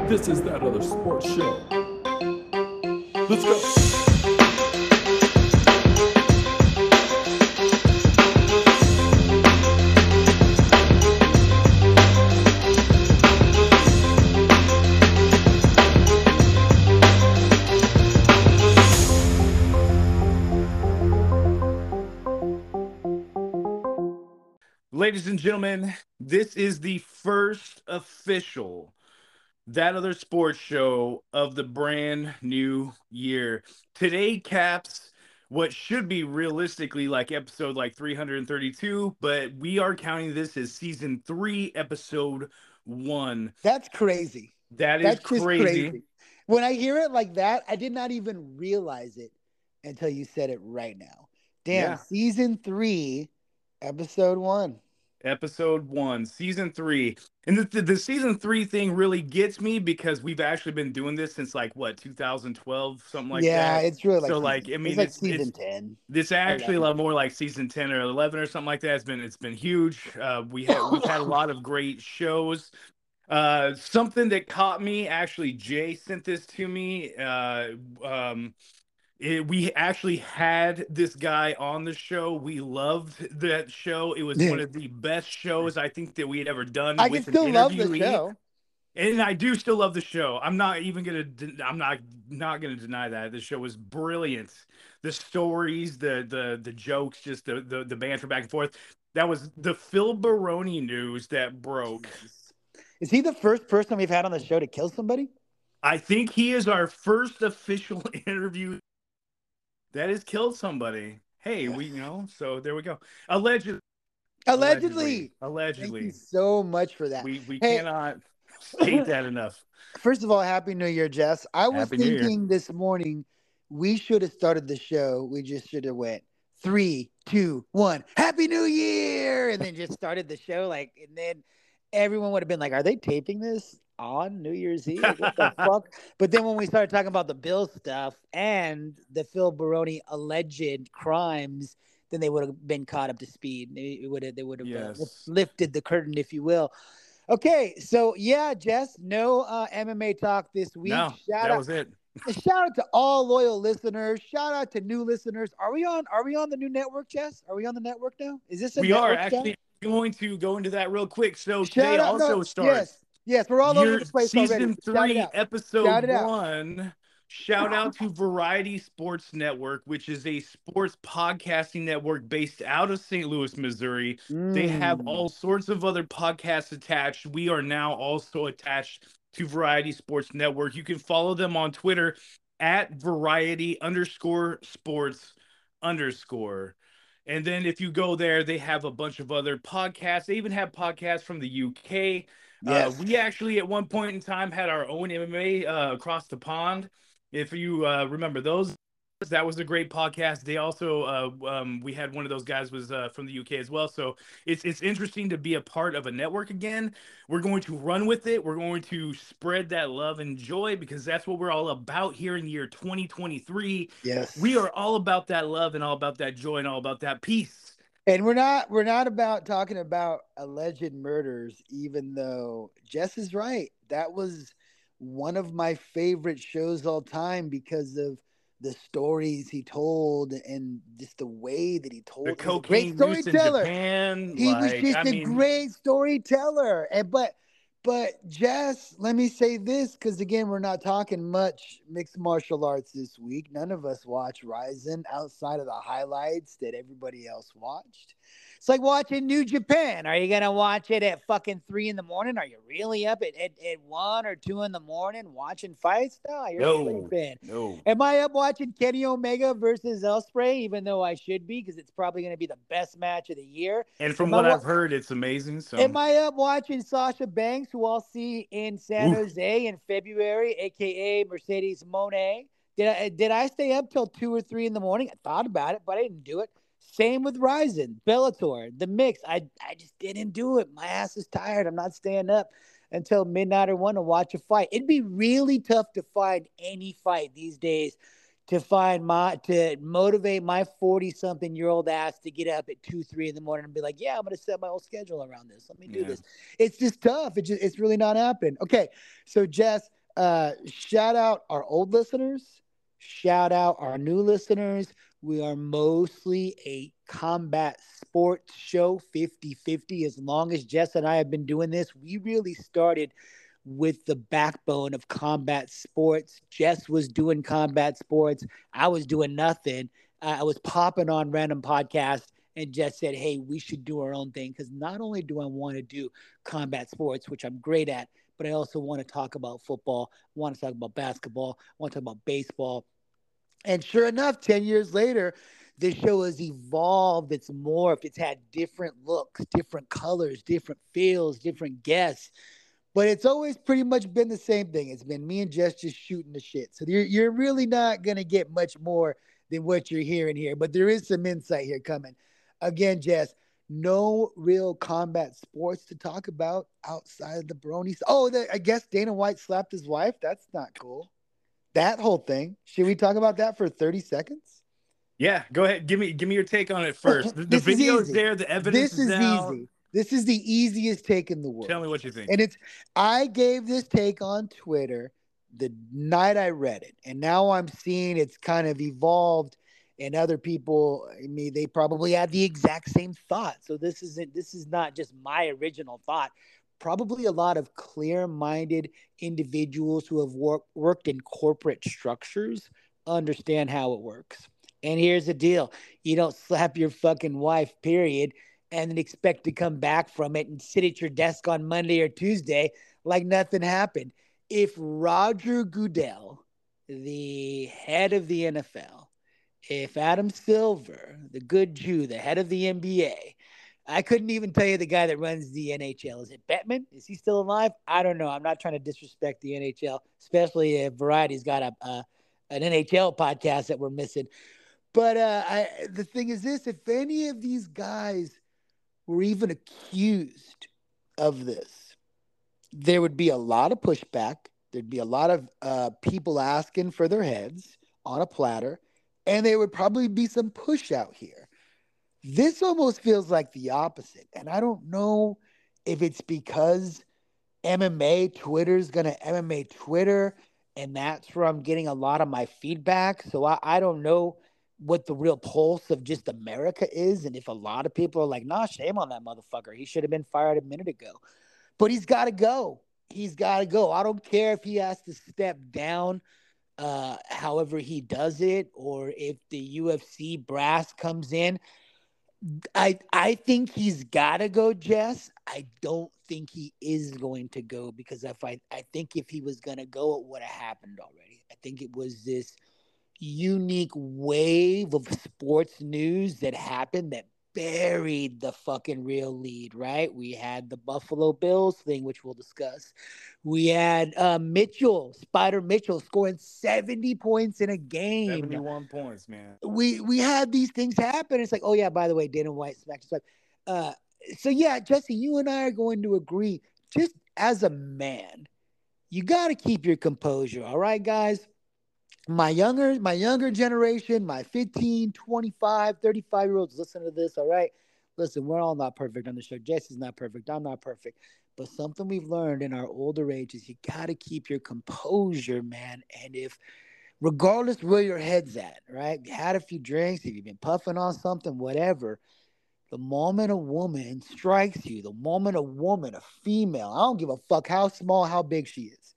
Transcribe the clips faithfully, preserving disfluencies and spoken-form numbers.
This is That Other Sports Show. Let's go. Ladies and gentlemen, this is the first official That Other Sports Show of the brand new year. Today caps what should be realistically like episode like three hundred thirty-two, but we are counting this as season three, episode one. That's crazy. That is That's just crazy. crazy. When I hear it like that, I did not even realize it until you said it right now. Damn, Yeah. season three, episode one. Episode one, season three. And the, the, the season three thing really gets me because we've actually been doing this since like what, two thousand twelve, something like yeah, that. it's really like so season, like I mean it's like it's, season it's ten. This actually a lot more like season ten or eleven or something like that. It's been it's been huge. Uh, we had we've had a lot of great shows. Uh, something that caught me, actually, Jay sent this to me. Uh, um, it, we actually had this guy on the show. We loved that show. It was one of the best shows I think that we had ever done. I with can still an love the interviewee. show. And I do still love the show. I'm not even gonna. I'm not not gonna deny that the show was brilliant. The stories, the the the jokes, just the the, the banter back and forth. That was the Phil Baroni news that broke. Jesus. Is he the first person we've had on the show to kill somebody? I think he is our first official interview that has killed somebody. Hey, we you know. So there we go. Allegedly. Allegedly. Allegedly. Thank you so much for that. We we Hey. cannot state that enough. First of all, Happy New Year, Jess. I was Happy New Year. thinking this morning we should have started the show. We just should have went three, two, one, Happy New Year, and then just started the show. Like, and then everyone would have been like, "Are they taping this on New Year's Eve? Like, what the fuck?" But then when we started talking about the Bill stuff and the Phil Baroni alleged crimes, then they would have been caught up to speed. They would have they would have Yes. uh, lifted the curtain, if you will. Okay, so yeah, Jess, no uh, M M A talk this week. No, shout that out, was it. shout out to all loyal listeners. Shout out to new listeners. Are we on? Are we on the new network, Jess? Are we on the network now? Is this a We are network actually show? going to go into that real quick. So Shout today out, also no, starts Yes, yes, we're all your over the place season already. so Shout it three, out. Shout episode it out. one. Shout out to Variety Sports Network, which is a sports podcasting network based out of Saint Louis, Missouri. They have Mm. all sorts of other podcasts attached. We are now also attached to Variety Sports Network. You can follow them on Twitter at variety underscore sports underscore. And then if you go there, they have a bunch of other podcasts. They even have podcasts from the U K. Yes. Uh, we actually, at one point in time, had our own M M A uh, across the pond. If you uh, remember those, that was a great podcast. They also, uh, um, we had one of those guys was uh, from the U K as well. So it's it's interesting to be a part of a network again. We're going to run with it. We're going to spread that love and joy because that's what we're all about here in year twenty twenty-three. Yes. We are all about that love and all about that joy and all about that peace. And we're not we're not about talking about alleged murders, even though Jess is right. That was one of my favorite shows all time because of the stories he told and just the way that he told. The He's a great cocaine use in storyteller. Japan. He was like, just I a mean, great storyteller. And but but Jess, let me say this, because again, we're not talking much mixed martial arts this week. None of us watch Ryzen outside of the highlights that everybody else watched. It's like watching New Japan. Are you gonna watch it at fucking three in the morning? Are you really up at, at, at one or two in the morning watching fights? No, you're No, sleeping. no. Am I up watching Kenny Omega versus Ospreay? Even though I should be, because it's probably going to be the best match of the year. And from Am what I wa- I've heard, it's amazing. So Am I up watching Sasha Banks, who I'll see in San Oof. Jose in February, aka Mercedes Moné? Did I did I stay up till two or three in the morning? I thought about it, but I didn't do it. Same with Ryzen, Bellator, the mix. I I just didn't do it. My ass is tired. I'm not staying up until midnight or one to watch a fight. It'd be really tough to find any fight these days to find my to motivate my forty something year old ass to get up at two, three in the morning and be like, yeah, I'm gonna set my whole schedule around this. Let me do Yeah. this. It's just tough. It's just it's really not happening. Okay, so Jess, Uh, shout out our old listeners. Shout out our new listeners. We are mostly a combat sports show, fifty-fifty. As long as Jess and I have been doing this, we really started with the backbone of combat sports. Jess was doing combat sports. I was doing nothing. Uh, I was popping on random podcasts, and Jess said, hey, we should do our own thing, because not only do I want to do combat sports, which I'm great at, but I also want to talk about football, I want to talk about basketball, I want to talk about baseball. And sure enough, ten years later, this show has evolved. It's morphed. It's had different looks, different colors, different feels, different guests. But it's always pretty much been the same thing. It's been me and Jess just shooting the shit. So you're, you're really not going to get much more than what you're hearing here. But there is some insight here coming. Again, Jess, no real combat sports to talk about outside of the bronies. Oh, the, I guess Dana White slapped his wife. That's not cool. That whole thing. Should we talk about that for thirty seconds? Yeah, go ahead. Give me give me your take on it first. The, the video is, is there. The evidence this is, is out. easy. This is the easiest take in the world. Tell me what you think. And it's I gave this take on Twitter the night I read it, and now I'm seeing it's kind of evolved. And other people, I mean, they probably had the exact same thought. So this isn't this is not just my original thought. Probably a lot of clear-minded individuals who have wor- worked in corporate structures understand how it works. And here's the deal. You don't slap your fucking wife, period, and then expect to come back from it and sit at your desk on Monday or Tuesday like nothing happened. If Roger Goodell, the head of the N F L, if Adam Silver, the good Jew, the head of the N B A, I couldn't even tell you the guy that runs the N H L. Is it Bettman? Is he still alive? I don't know. I'm not trying to disrespect the N H L, especially if Variety's got a, a an N H L podcast that we're missing. But uh, I, the thing is this, if any of these guys were even accused of this, there would be a lot of pushback. There'd be a lot of uh, people asking for their heads on a platter, and there would probably be some push out here. This almost feels like the opposite. And I don't know if it's because M M A Twitter's going to M M A Twitter, and that's where I'm getting a lot of my feedback. So I, I don't know what the real pulse of just America is. And if a lot of people are like, nah, shame on that motherfucker. He should have been fired a minute ago. But he's got to go. He's got to go. I don't care if he has to step down uh, however he does it, or if the U F C brass comes in. I I think he's got to go, Jess. I don't think he is going to go, because if I, I think if he was going to go, it would have happened already. I think it was this unique wave of sports news that happened that buried the fucking real lead, right? We had the Buffalo Bills thing, which we'll discuss. We had uh, Mitchell, Spider Mitchell, scoring seventy points in a game. seventy-one points, man. We we had these things happen. It's like, oh, yeah, by the way, Dana White smacked his wife. Uh, so, yeah, Jesse, you and I are going to agree, just as a man, you got to keep your composure, all right, guys? My younger, my younger generation, my fifteen, twenty-five, thirty-five-year-olds listen to this, all right? Listen, we're all not perfect on the show. Jesse's not perfect. I'm not perfect. But something we've learned in our older age is you got to keep your composure, man. And if, regardless where your head's at, right? You had a few drinks, if you've been puffing on something, whatever, the moment a woman strikes you, the moment a woman, a female, I don't give a fuck how small, how big she is,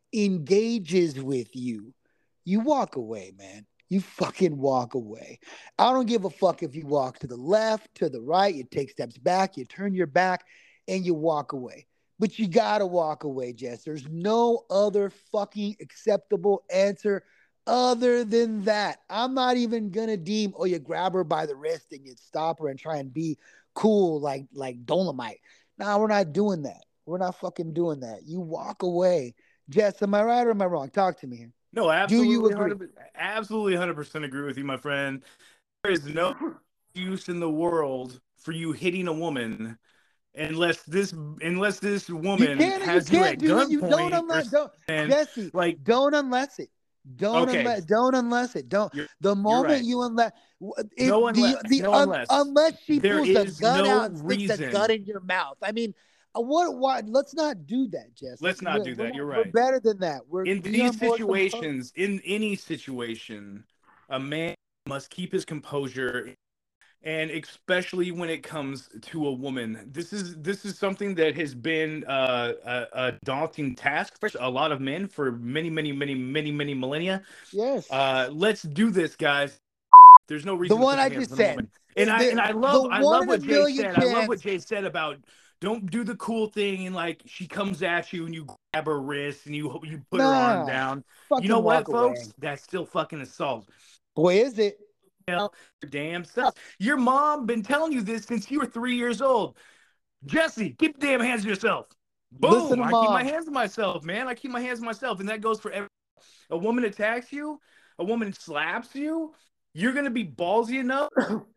engages with you, you walk away, man. You fucking walk away. I don't give a fuck if you walk to the left, to the right, you take steps back, you turn your back, and you walk away. But you gotta walk away, Jess. There's no other fucking acceptable answer other than that. I'm not even gonna deem, oh, you grab her by the wrist and you stop her and try and be cool like, like Dolomite. Nah, we're not doing that. We're not fucking doing that. You walk away. Jess, am I right or am I wrong? Talk to me here. No, absolutely. Do you agree? one hundred percent, absolutely one hundred percent agree with you, my friend. There is no excuse in the world for you hitting a woman unless this unless this woman you has you you can't at do it. You don't gunpoint. unless don't, And Jesse, like, don't unless it. Don't Okay. unless don't unless it. Don't You're- the moment right. you unless if No the, unless- the no un, unless. unless she There pulls the is gun no out and sticks a reason. gun in your mouth. I mean, what? Why? Let's not do that, Jess. Let's not we're, do we're that. not- You're We're right. better than that. We're In we are these more composed. situations, in any situation, a man must keep his composure, and especially when it comes to a woman. This is this is something that has been uh, a, a daunting task for a lot of men for many, many, many, many, many millennia. Yes. Uh, let's do this, guys. There's no The reason to one put I your hands just on a said. woman. And I and The I the love I one love in a what Jay million said. I love what chance. Jay said about don't do the cool thing and like she comes at you and you grab her wrist and you you put her arm Nah, down. You know fucking what, walk away. folks? That's still fucking assault. Boy, is it? Hell, damn self. Your mom been telling you this since you were three years old. Jesse, keep the damn hands to yourself. Listen Boom! to I keep my mom. hands to myself, man. I keep my hands to myself, and that goes for every. A woman attacks you, a woman slaps you. You're gonna be ballsy enough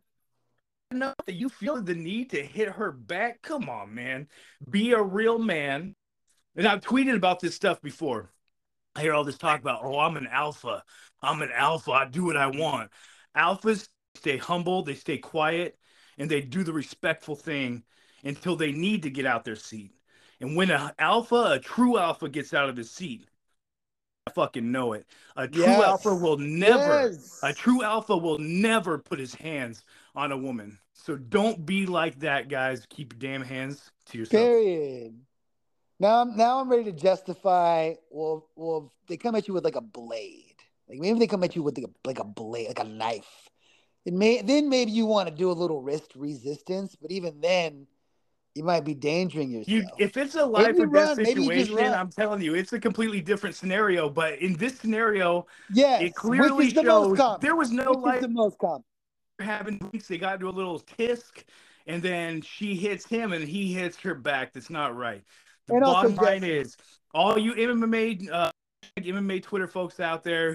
enough that you feel the need to hit her back. Come on, man. Be a real man. And I've tweeted about this stuff before. I hear all this talk about, oh, I'm an alpha. I'm an alpha. I do what I want. Alphas stay humble, they stay quiet, and they do the respectful thing until they need to get out their seat. And when an alpha, a true alpha, gets out of his seat, I fucking know it. A true alpha Yes. will never, Yes. a true alpha will never put his hands on a woman. So don't be like that, guys. Keep your damn hands to yourself. Period. Now I'm now I'm ready to justify. Well, well, if they come at you with like a blade. Like maybe they come at you with like a, like a blade, like a knife. It may then maybe you want to do a little wrist resistance, but even then, you might be endangering yourself. You, if it's a maybe life you or death run. Maybe you just situation, run. I'm telling you, it's a completely different scenario. But in this scenario, Yes, it clearly which is the most shows common. there was no Which life is the most common. having drinks. They got into a little tisk, and then she hits him, and he hits her back. That's not right. The And also, bottom line Jess, is, all you M M A, uh, M M A Twitter folks out there,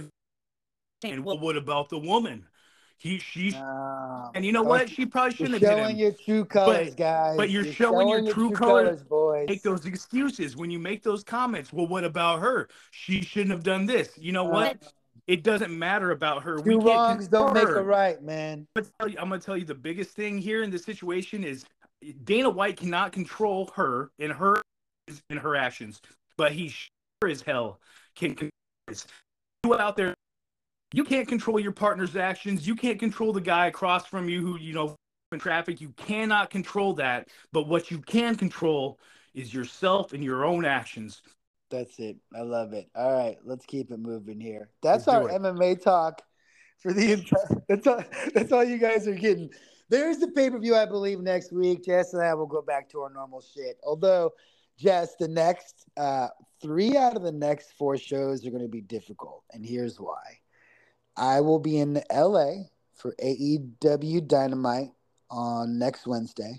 and well, what about the woman? He, she, um, and you know don't what? you- She probably you're shouldn't have hit showing him. your true colors, But guys. but you're, You're showing your true colors. colors, boys. Make those excuses when you make those comments. Well, what about her? She shouldn't have done this. You know what? Uh, It doesn't matter about her. We two can't wrongs control don't make her. a right, man. I'm gonna tell you, I'm gonna tell you the biggest thing here in this situation is Dana White cannot control her in her in her actions, but he sure as hell can control this. You out there, you can't control your partner's actions. You can't control the guy across from you who, you know, in traffic. You cannot control that. But what you can control is yourself and your own actions. That's it. I love it. All right, let's keep it moving here. That's Let's do our it. M M A talk for the entire. That's all. That's all you guys are getting. There's the pay per view, I believe, next week. Jess and I will go back to our normal shit. Although, Jess, the next uh, three out of the next four shows are going to be difficult, and here's why. I will be in L A for A E W Dynamite on next Wednesday.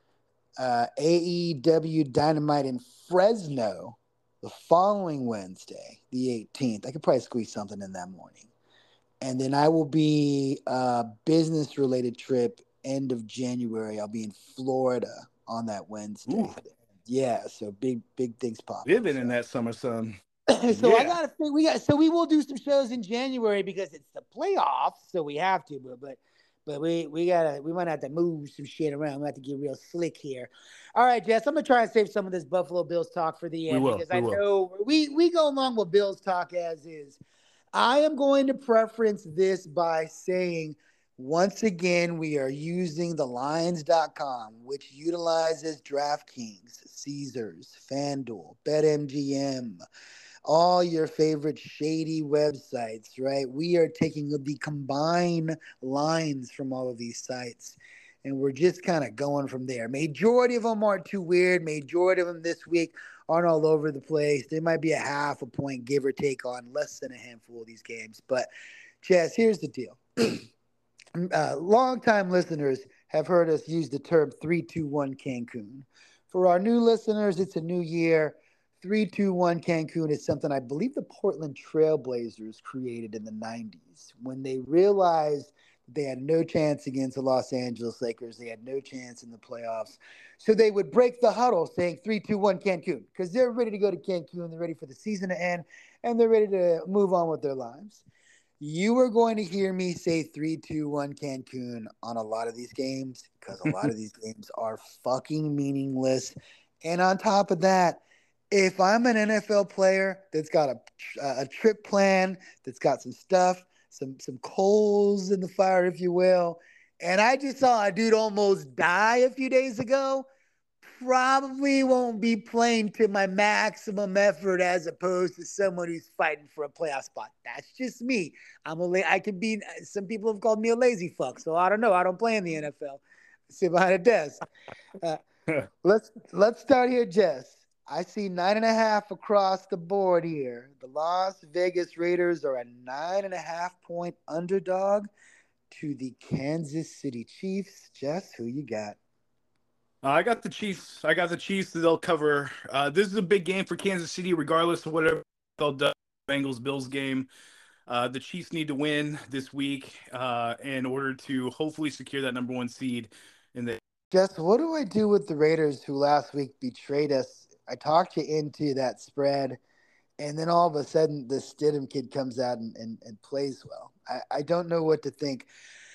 Uh, A E W Dynamite in Fresno the following Wednesday, the eighteenth. I could probably squeeze something in that morning. And then I will be a business related trip end of January. I'll be in Florida on that Wednesday. Ooh. Yeah, so big, big things pop. Living in that summer sun. so Yeah. I gotta think we got so we will do some shows in January because it's the playoffs, so we have to, but but but we we gotta we might have to move some shit around. We have to get real slick here. All right, Jess, I'm gonna try and save some of this Buffalo Bills talk for the We end will, because we I will. know we we go along with Bills talk as is. I am going to preference this by saying once again we are using the Lions dot com, which utilizes DraftKings, Caesars, FanDuel, BetMGM, all your favorite shady websites, right? We are taking the combined lines from all of these sites, and we're just kind of going from there. Majority of them aren't too weird. Majority of them this week aren't all over the place. There might be a half a point, give or take, on less than a handful of these games. But, Chess, here's the deal. uh, longtime listeners have heard us use the term three two one Cancun. For our new listeners, it's a new year. three two one Cancun is something I believe the Portland Trailblazers created in the nineties when they realized they had no chance against the Los Angeles Lakers. They had no chance in the playoffs. So they would break the huddle saying three two one Cancun because they're ready to go to Cancun. They're ready for the season to end, and they're ready to move on with their lives. You are going to hear me say three two one Cancun on a lot of these games because a lot of these games are fucking meaningless And on top of that, if I'm an N F L player that's got a, a trip plan, that's got some stuff, some some coals in the fire, if you will, and I just saw a dude almost die a few days ago, probably won't be playing to my maximum effort as opposed to someone who's fighting for a playoff spot. That's just me. I'm a la- I could be. Some people have called me a lazy fuck, so I don't know. I don't play in the N F L. I sit behind a desk. Uh, let's let's start here, Jess. I see nine and a half across the board here. The Las Vegas Raiders are a nine and a half point underdog to the Kansas City Chiefs. Jess, who you got? Uh, I got the Chiefs. I got the Chiefs. They'll cover. Uh, this is a big game for Kansas City, regardless of whatever they'll do. Bengals Bills game. Uh, the Chiefs need to win this week uh, in order to hopefully secure that number one seed in the. Jess, what do I do with the Raiders who last week betrayed us? I talked you into that spread, and then all of a sudden the Stidham kid comes out and, and, and plays well. I, I don't know what to think.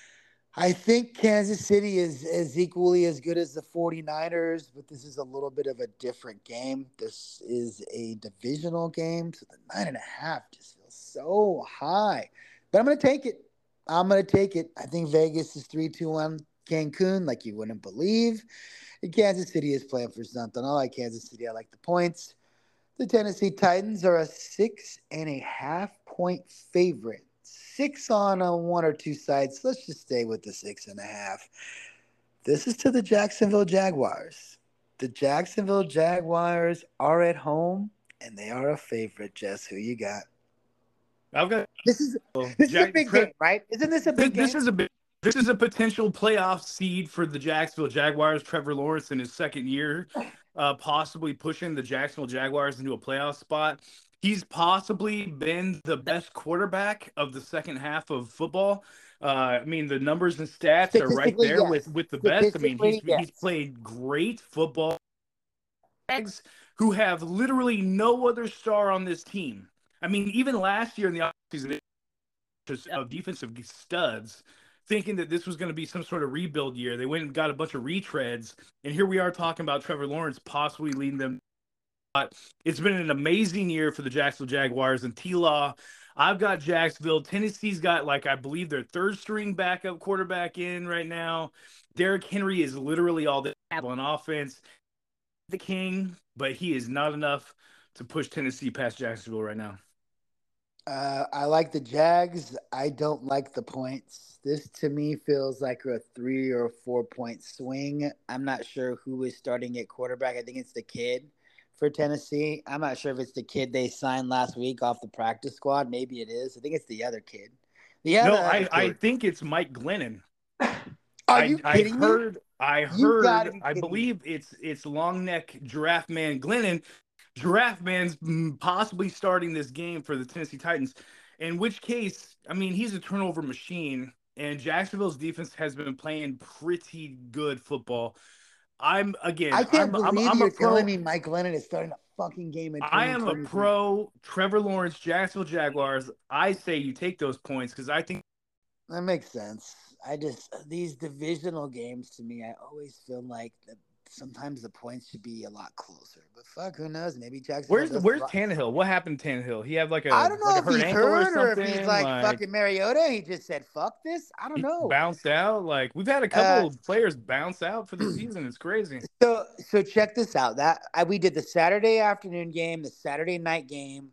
I think Kansas City is, is equally as good as the 49ers, but this is a little bit of a different game. This is a divisional game, so the nine and a half just feels so high. But I'm going to take it. I'm going to take it. I think Vegas is three two one Cancun like you wouldn't believe. And Kansas City is playing for something. I like Kansas City. I like the points. The Tennessee Titans are a six and a half point favorite. Six on a one or two sides. Let's just stay with the six and a half. This is to the Jacksonville Jaguars. The Jacksonville Jaguars are at home, and they are a favorite. Jess, who you got? I've got This is this Jack, is a big Tre- game, right? Isn't this a this, big game? this is a big. This is a potential playoff seed for the Jacksonville Jaguars. Trevor Lawrence in his second year, uh, possibly pushing the Jacksonville Jaguars into a playoff spot. He's possibly been the best quarterback of the second half of football. Uh, I mean, the numbers and stats are right Statistically, there yes. with, with the best. I mean, he's Statistically, yes. he's played great football. Jags, who have literally no other star on this team. I mean, even last year in the offseason, of defensive studs, thinking that this was going to be some sort of rebuild year. They went and got a bunch of retreads, and here we are talking about Trevor Lawrence possibly leading them. But it's been an amazing year for the Jacksonville Jaguars and T-Law. I've got Jacksonville. Tennessee's got, like, I believe their third string backup quarterback in right now. Derrick Henry is literally all they have on offense. The king, but he is not enough to push Tennessee past Jacksonville right now. Uh, I like the Jags. I don't like the points. This to me feels like a three or four point swing. I'm not sure who is starting at quarterback. I think it's the kid for Tennessee. I'm not sure if it's the kid they signed last week off the practice squad. Maybe it is. I think it's the other kid. The other no, I, kid. I think it's Mike Glennon. Are I, you I kidding heard, me? I You gotta heard, be I kidding me. believe it's it's long neck giraffe man Glennon. Giraffe man's mm, possibly starting this game for the Tennessee Titans. In which case, I mean, he's a turnover machine, and Jacksonville's defense has been playing pretty good football. I'm again, I can't I'm, I'm, believe I'm you're a pro. telling me Mike Glennon is starting a fucking game in I am a twenty twenty-three. pro Trevor Lawrence, Jacksonville Jaguars. I say you take those points because I think That makes sense. I just these divisional games to me, I always feel like that sometimes the points should be a lot closer. But fuck, who knows? Maybe Jacksonville. where's does where's rock. Tannehill? What happened to Tannehill? He had like a I don't know like a if hurt he's ankle hurt or or if something. he's like, like fucking Mariota. He just said fuck this. I don't he know. bounced out. Like we've had a couple Uh, of players bounce out for the season. It's crazy. So so check this out. That I, we did the Saturday afternoon game, the Saturday night game.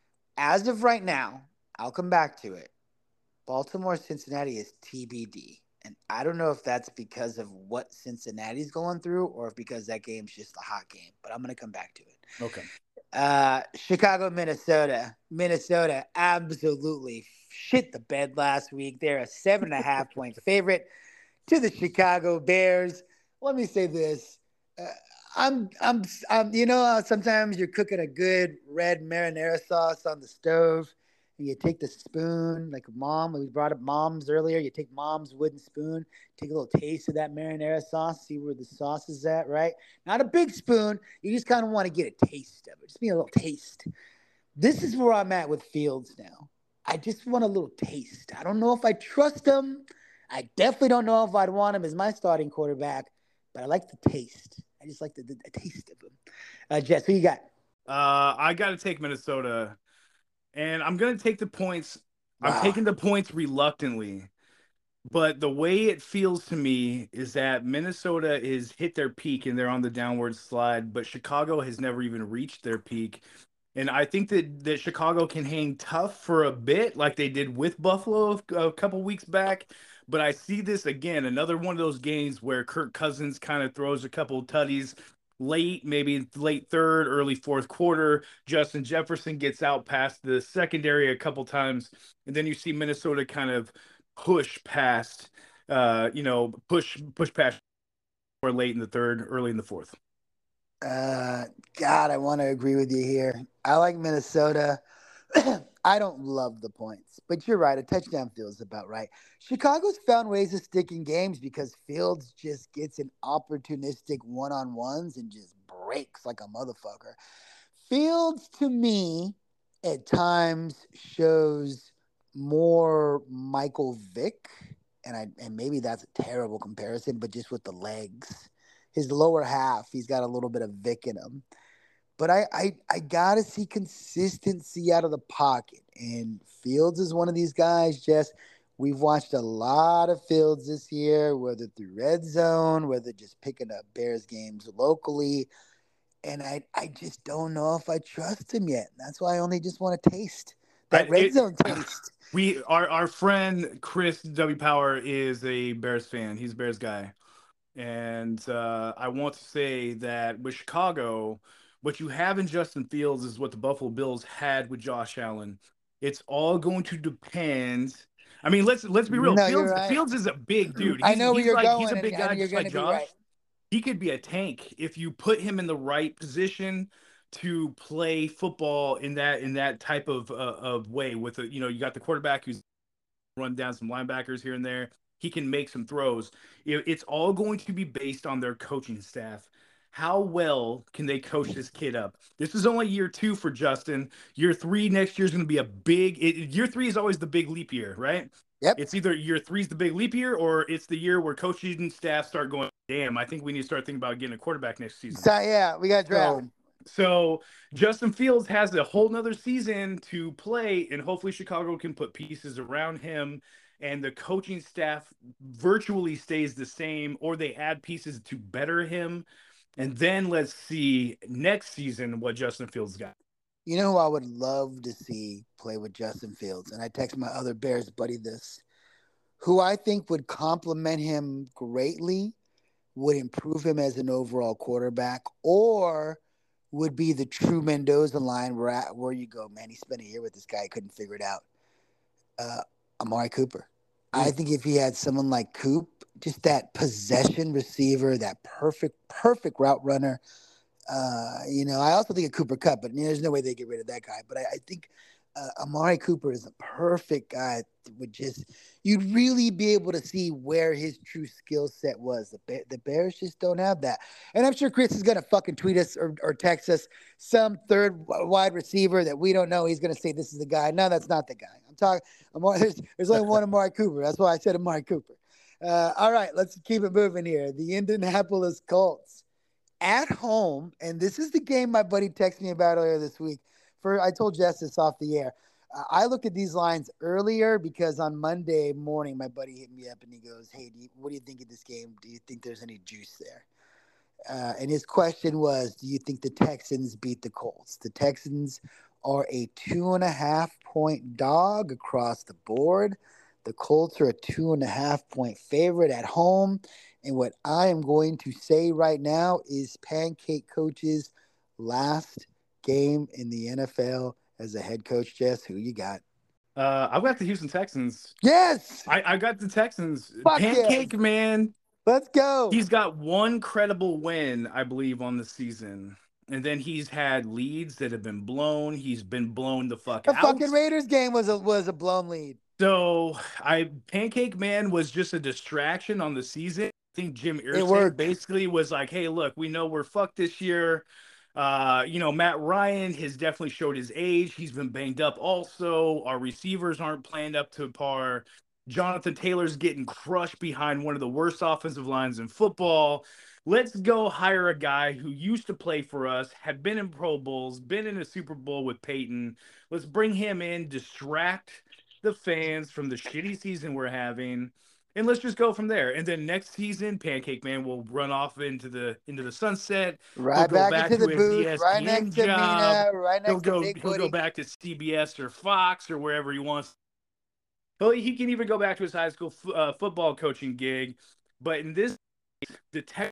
As of right now, I'll come back to it. Baltimore Cincinnati is T B D. And I don't know if that's because of what Cincinnati's going through or if because that game's just a hot game. But I'm going to come back to it. Okay. Uh, Chicago, Minnesota. Minnesota absolutely shit the bed last week. They're a seven and a half point favorite to the Chicago Bears. Let me say this. Uh, I'm, I'm, I'm, you know, how sometimes you're cooking a good red marinara sauce on the stove. And you take the spoon, like mom, we brought up mom's earlier. You take mom's wooden spoon, take a little taste of that marinara sauce, see where the sauce is at, right? Not a big spoon. You just kind of want to get a taste of it. Just be a little taste. This is where I'm at with Fields now. I just want a little taste. I don't know if I trust him. I definitely don't know if I'd want him as my starting quarterback, but I like the taste. I just like the, the, the taste of them. Uh, Jess, who you got? Uh, I got to take Minnesota, and I'm going to take the points. I'm Wow. taking the points reluctantly, but the way it feels to me is that Minnesota is hit their peak and they're on the downward slide, but Chicago has never even reached their peak. And I think that, that Chicago can hang tough for a bit, like they did with Buffalo a, a couple weeks back. But I see this again, another one of those games where Kirk Cousins kind of throws a couple of tutties late, maybe late third, early fourth quarter. Justin Jefferson gets out past the secondary a couple times, and then you see Minnesota kind of push past, uh, you know, push push past or late in the third, early in the fourth. Uh, God, I want to agree with you here. I like Minnesota. I don't love the points, but you're right. A touchdown feels about right. Chicago's found ways to stick in games because Fields just gets an opportunistic one-on-ones and just breaks like a motherfucker. Fields, to me, at times shows more Michael Vick, and I and maybe that's a terrible comparison, but just with the legs. His lower half, he's got a little bit of Vick in him. But I, I, I got to see consistency out of the pocket. And Fields is one of these guys, Jess. We've watched a lot of Fields this year, whether through red zone, whether just picking up Bears games locally. And I, I just don't know if I trust him yet. That's why I only just want to taste that I, red it, zone taste. We our our friend Chris W. Power is a Bears fan. He's a Bears guy. And uh, I want to say that with Chicago, what you have in Justin Fields is what the Buffalo Bills had with Josh Allen. It's all going to depend. I mean, let's let's be real. No, you're Fields right. Fields is a big dude. I He's know where he's you're like going, he's a and, big guy and you're just going like to be Josh. right. He could be a tank if you put him in the right position to play football in that in that type of uh, of way. With a, you know, you got the quarterback who's run down some linebackers here and there. He can make some throws. It's all going to be based on their coaching staff. How well can they coach this kid up? This is only year two for Justin. Year three next year is going to be a big. It, year three is always the big leap year, right? Yep. It's either year three is the big leap year, or it's the year where coaches and staff start going, damn, I think we need to start thinking about getting a quarterback next season. So, yeah, we got draft. So, so Justin Fields has a whole nother season to play, and hopefully Chicago can put pieces around him, and the coaching staff virtually stays the same, or they add pieces to better him. And then let's see next season what Justin Fields got. You know who I would love to see play with Justin Fields? And I text my other Bears buddy this. Who I think would complement him greatly, would improve him as an overall quarterback, or would be the true Mendoza line where, at, where you go, man, he spent a year with this guy, couldn't figure it out. Uh, Amari Cooper. Mm. I think if he had someone like Coop, just that possession receiver, that perfect, perfect route runner. Uh, you know, I also think of Cooper Kupp, but you know, there's no way they get rid of that guy. But I, I think uh, Amari Cooper is a perfect guy that would just, you'd really be able to see where his true skill set was. The, Bear, the Bears just don't have that. And I'm sure Chris is going to fucking tweet us or, or text us some third wide receiver that we don't know. He's going to say, this is the guy. No, that's not the guy. I'm talking, Amari, there's, there's only one Amari Cooper. That's why I said Amari Cooper. Uh, all right, let's keep it moving here. The Indianapolis Colts at home, and this is the game my buddy texted me about earlier this week. For I told Jess this off the air. Uh, I looked at these lines earlier because on Monday morning, my buddy hit me up and he goes, hey, do you, what do you think of this game? Do you think there's any juice there? Uh, and his question was, do you think the Texans beat the Colts? The Texans are a two and a half point dog across the board. The Colts are a two and a half point favorite at home. And what I am going to say right now is Pancake Coach's last game in the N F L as a head coach. Jess, who you got? Uh, I've got the Houston Texans. Yes! I, I got the Texans. Fuck Pancake yes. Man. Let's go. He's got one credible win, I believe, on the season. And then he's had leads that have been blown. He's been blown the fuck the out. The fucking Raiders game was a was a blown lead. So I Pancake Man was just a distraction on the season. I think Jim Irsay basically was like, hey, look, we know we're fucked this year. Uh, you know, Matt Ryan has definitely showed his age. He's been banged up also. Our receivers aren't playing up to par. Jonathan Taylor's getting crushed behind one of the worst offensive lines in football. let's go hire a guy who used to play for us, had been in Pro Bowls, been in a Super Bowl with Peyton. Let's bring him in, distract the fans from the shitty season we're having, and let's just go from there. And then next season, Pancake Man will run off into the into the sunset. Right He'll go back back into to the his booth, right E S P N next to job. Mina, right He'll next to go Big he'll go Woody. back to C B S or Fox or wherever he wants. Well, he can even go back to his high school f- uh, football coaching gig. But in this, the tech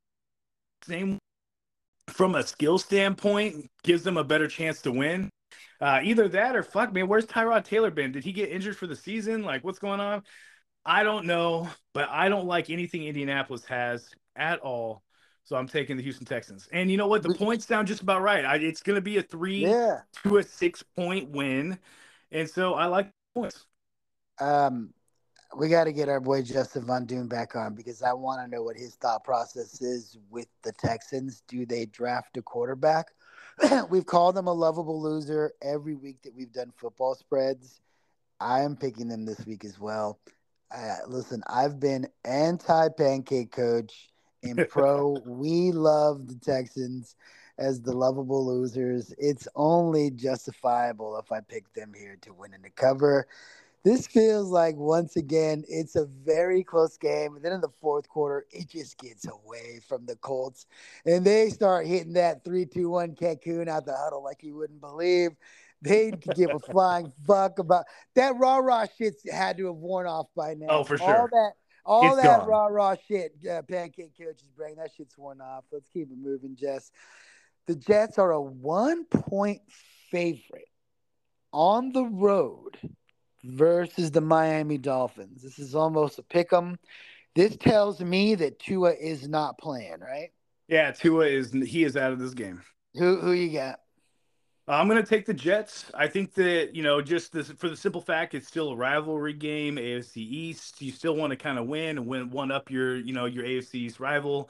same from a skill standpoint gives them a better chance to win. Uh, either that or fuck, man, where's Tyrod Taylor been? Did he get injured for the season? Like, what's going on? I don't know, but I don't like anything Indianapolis has at all. So I'm taking the Houston Texans. And you know what? The points sound just about right. I, it's going to be a three Yeah. to a six point win. And so I like points. Um, we got to get our boy Justin Von Doom back on because I want to know what his thought process is with the Texans. Do they draft a quarterback? We've called them a lovable loser every week that we've done football spreads. I am picking them this week as well. Uh, listen, I've been anti-pancake coach and pro. We love the Texans as the lovable losers. It's only justifiable if I pick them here to win in the cover. This feels like, once again, it's a very close game. And then in the fourth quarter, it just gets away from the Colts. And they start hitting that three two one Cancun out the huddle like you wouldn't believe. They give a flying fuck about that rah-rah shit had to have worn off by now. Oh, for All sure. that, all It's that gone. rah-rah shit uh, Pancake coaches bring, that shit's worn off. Let's keep it moving, Jess. The Jets are a one-point favorite on the road versus the Miami Dolphins. This is almost a pick 'em. This tells me that Tua is not playing, right? Yeah, Tua is he is out of this game. Who who you got? I'm going to take the Jets. I think that, you know, just this, for the simple fact it's still a rivalry game, A F C East. You still want to kind of win and win one up your, you know, your A F C East rival.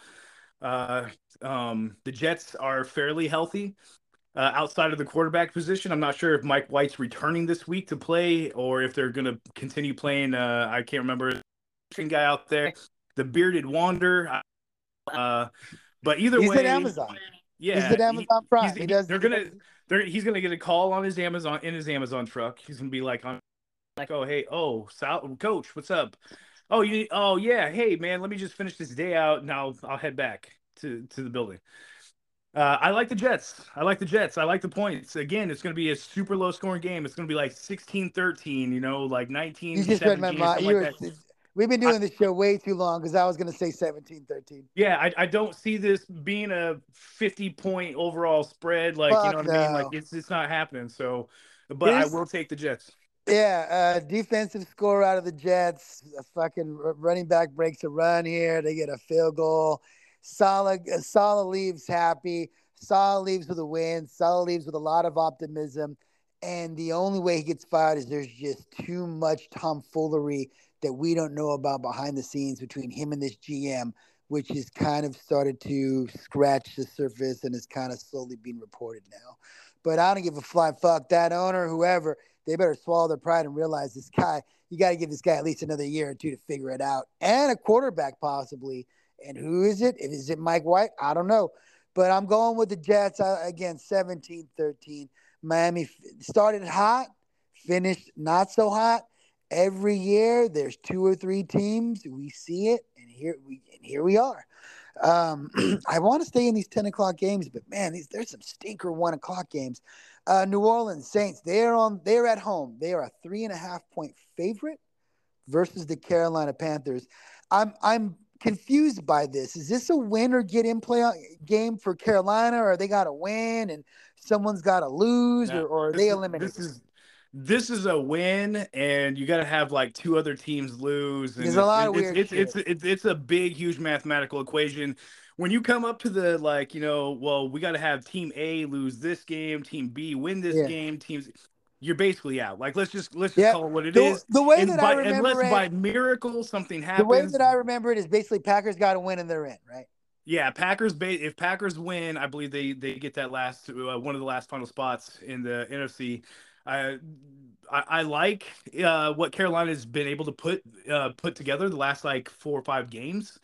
Uh, um, the Jets are fairly healthy. Uh, outside of the quarterback position, I'm not sure if Mike White's returning this week to play or if they're going to continue playing. Uh, I can't remember the guy out there, the bearded Wander. Uh, but either He's way, at Amazon. yeah, He's at Amazon Prime. he's, He he, does. they're he gonna, does- they're he's gonna get a call on his Amazon in his Amazon truck. He's gonna be like, on, like, oh hey, oh, Sal, Coach, what's up? Oh, you, oh yeah, hey man, let me just finish this day out, and I'll I'll head back to to the building. Uh, I like the Jets. I like the Jets. I like the points. Again, it's going to be a super low scoring game. It's going to be like sixteen thirteen, you know, like nineteen You just read my seventeen, mind. something You like were, that. we've been I, doing this show way too long because I was going to say seventeen thirteen. yeah, I, I don't see this being a fifty point overall spread. Like, you know Fuck what I mean? Like, no. it's it's not happening. So, but I Here's will take the Jets. yeah, uh, defensive score out of the Jets. A fucking r- running back breaks a run here. They get a field goal. Salah, uh, Salah leaves happy. Salah leaves with a win. Salah leaves with a lot of optimism. And the only way he gets fired is there's just too much tomfoolery that we don't know about behind the scenes between him and this G M, which has kind of started to scratch the surface and is kind of slowly being reported now. But I don't give a flying fuck. That owner, whoever, they better swallow their pride and realize this guy, you got to give this guy at least another year or two to figure it out. And a quarterback possibly. And who is it? Is it Mike White? I don't know. But I'm going with the Jets, uh, again, seventeen thirteen. Miami f- started hot, finished not so hot. Every year there's two or three teams. We see it, and here we and here we are. Um, I want to stay in these ten o'clock games, but man, these there's some stinker one o'clock games. Uh, New Orleans Saints, they're on they're at home. They are a three and a half point favorite versus the Carolina Panthers. I'm I'm confused by this. Is this a win or get in play game for Carolina, or they got to win and someone's got to lose, Now, or, or are this they is eliminated? this is this is a win, and you got to have like two other teams lose, and There's a it's lot of it's weird it's shit. it's it's, it's a big, huge mathematical equation. When you come up to the, like, you know, well, we got to have team A lose this game, team B win this Yeah. game, teams. You're basically out. Like, let's just let's just Yep. call it what it The, is. the way And that by I remember unless it, by miracle something the way happens, that I remember it is basically Packers got to win and they're in, right? yeah, Packers. Ba- if Packers win, I believe they they get that last uh, one of the last final spots in the N F C. I I, I like uh, what Carolina has been able to put uh, put together the last like four or five games.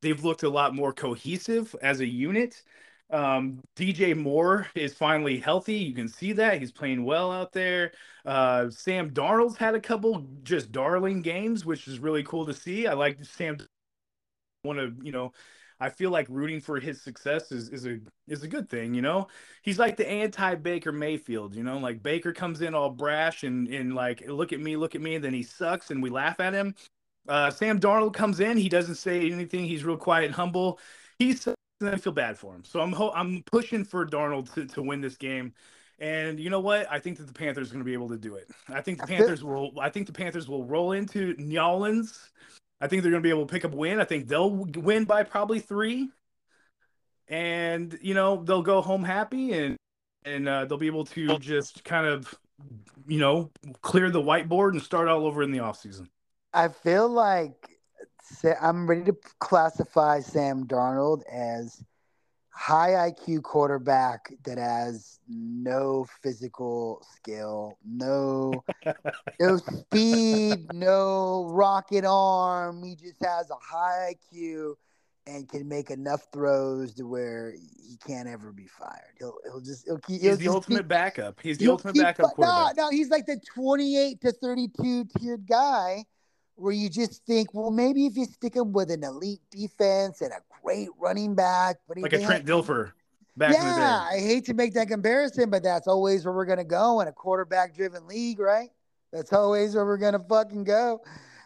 they've looked a lot more cohesive as a unit. Um, D J Moore is finally healthy. You can see that he's playing well out there. Uh, Sam Darnold's had a couple just darling games, which is really cool to see. I like Sam. Want to, you know, I feel like rooting for his success is is a is a good thing. You know, he's like the anti Baker Mayfield. You know, like Baker comes in all brash and and like look at me, look at me, and then he sucks and we laugh at him. Uh, Sam Darnold comes in, he doesn't say anything. He's real quiet and humble. He's I feel bad for him. So I'm ho- I'm pushing for Darnold to, to win this game. And you know what? I think that the Panthers are going to be able to do it. I think the I feel- Panthers will. I think the Panthers will roll into New Orleans. I think they're going to be able to pick up a win. I think they'll win by probably three, and you know they'll go home happy, and and uh, they'll be able to just kind of, you know, clear the whiteboard and start all over in the offseason. I feel like Sa- I'm ready to classify Sam Darnold as high I Q quarterback that has no physical skill, no no speed, no rocket arm. He just has a high I Q and can make enough throws to where he can't ever be fired. He'll he'll just he'll keep. He'll He's the just ultimate keep, backup. He's the he'll ultimate keep, backup quarterback. No, no, he's like the twenty-eight to thirty-two tiered guy where you just think, well, maybe if you stick him with an elite defense and a great running back, but he, Like a they Trent have- Dilfer back in the day. yeah, I hate to make that comparison, but that's always where we're gonna go in a quarterback-driven league, right? That's always where we're gonna fucking go.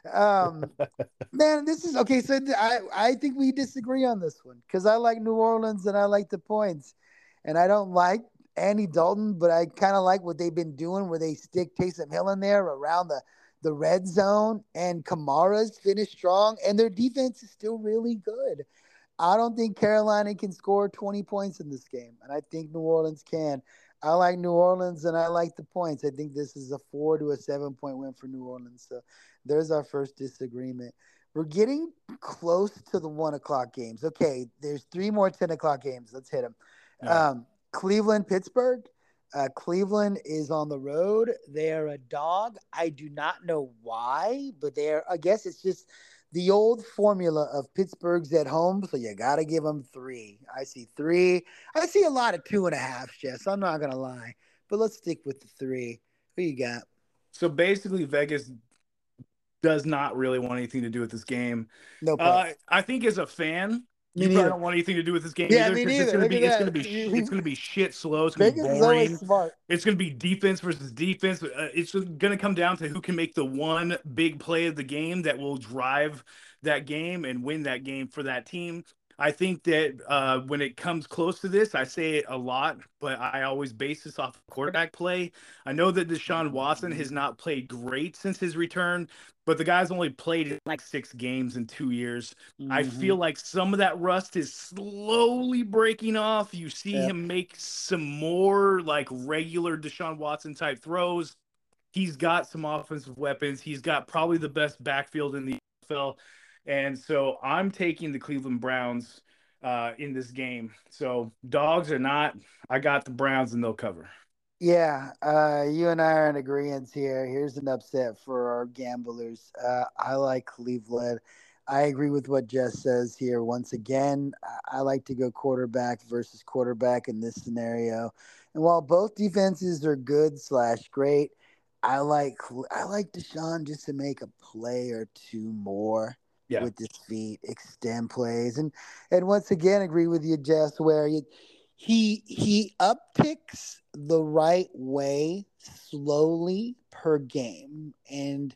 Um, man, this is okay. So th- I I think we disagree on this one because I like New Orleans and I like the points, and I don't like Andy Dalton, but I kind of like what they've been doing where they stick Taysom Hill in there around the the red zone, and Kamara's finished strong, and their defense is still really good. I don't think Carolina can score twenty points in this game, and I think New Orleans can. I like New Orleans, and I like the points. I think this is a four to a seven point win for New Orleans. So there's our first disagreement. We're getting close to the one o'clock games. Okay, there's three more ten o'clock games. Let's hit them. Yeah. Um, Cleveland, Pittsburgh. Uh, Cleveland is on the road. They are a dog. I do not know why, but they're, I guess it's just the old formula of Pittsburgh's at home. So you got to give them three. I see three. I see a lot of two and a half, Jess. I'm not going to lie. But let's stick with the three. Who you got? So basically, Vegas does not really want anything to do with this game. No Uh, problem. I think as a fan, Me you neither. probably don't want anything to do with this game Yeah, either. me 'Cause neither. It's gonna Look be, at it's that. gonna be, sh- it's gonna be shit slow. It's gonna be Vegas is always boring. smart. It's gonna be defense versus defense. Uh, it's gonna come down to who can make the one big play of the game that will drive that game and win that game for that team. I think that uh, when it comes close to this, I say it a lot, but I always base this off of quarterback play. I know that Deshaun Watson has not played great since his return, but the guy's only played in like six games in two years. I Mhm. feel like some of that rust is slowly breaking off. You see Yeah. him make some more like regular Deshaun Watson type throws. He's got some offensive weapons. He's got probably the best backfield in the N F L. And so I'm taking the Cleveland Browns uh, in this game. So dogs or not, I got the Browns and they'll cover. Yeah, uh, you and I are in agreement here. Here's an upset for our gamblers. Uh, I like Cleveland. I agree with what Jess says here. Once again, I, I like to go quarterback versus quarterback in this scenario. And while both defenses are good slash great, I like I like Deshaun just to make a play or two more Yeah. with his feet, extend plays, and and once again agree with you, Jess, where you he he upticks the right way slowly per game, and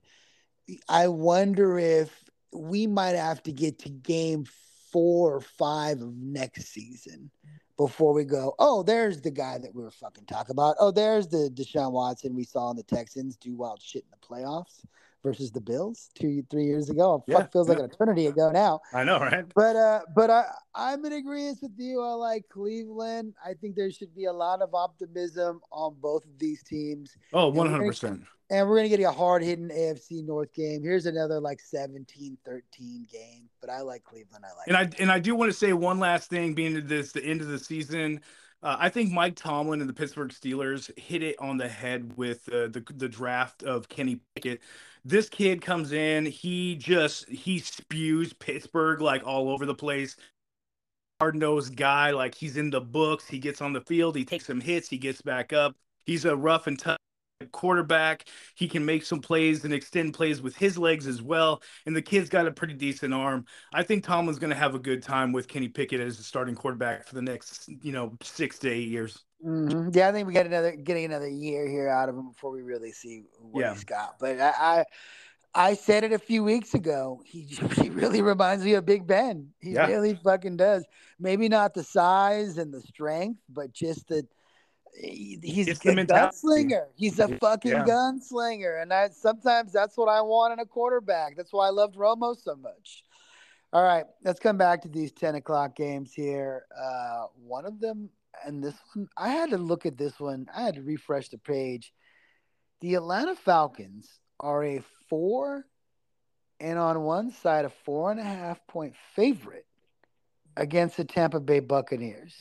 I wonder if we might have to get to game four or five of next season before we go, oh, there's the guy that we were fucking talking about. Oh, there's the Deshaun Watson we saw in the Texans do wild shit in the playoffs versus the Bills two, three years ago. Yeah, Fuck, feels like yeah. an eternity ago now. I know, right? But uh, but I I'm in agreement with you. I like Cleveland. I think there should be a lot of optimism on both of these teams. Oh, And we're one gonna- hundred percent. And we're gonna get a hard hitting A F C North game. Here's another like seventeen thirteen game. But I like Cleveland. I like And I and I do want to say one last thing, being this the end of the season. Uh, I think Mike Tomlin and the Pittsburgh Steelers hit it on the head with uh, the the draft of Kenny Pickett. This kid comes in, he just he spews Pittsburgh like all over the place. Hard-nosed guy, like he's in the books. He gets on the field, he takes some hits, he gets back up. He's a rough and tough quarterback. He can make some plays and extend plays with his legs as well. And the kid's got a pretty decent arm. I think Tomlin's going to have a good time with Kenny Pickett as a starting quarterback for the next, you know, six to eight years. Mm-hmm. Yeah, I think we got another getting another year here out of him before we really see what Yeah. he's got. But I, I I said it a few weeks ago. He he really reminds me of Big Ben. He Yeah. really fucking does. Maybe not the size and the strength, but just the he- he's It's a the mentality. gunslinger. He's a fucking Yeah. gunslinger, and I sometimes that's what I want in a quarterback. That's why I loved Romo so much. All right, let's come back to these ten o'clock games here. Uh, one of them, and this one, I had to look at this one. I had to refresh the page. The Atlanta Falcons are a four, and on one side, a four and a half point favorite against the Tampa Bay Buccaneers.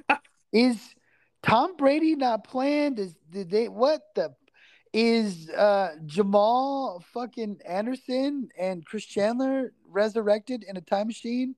Is Tom Brady not playing? Does did they what the is uh, Jamal fucking Anderson and Chris Chandler resurrected in a time machine,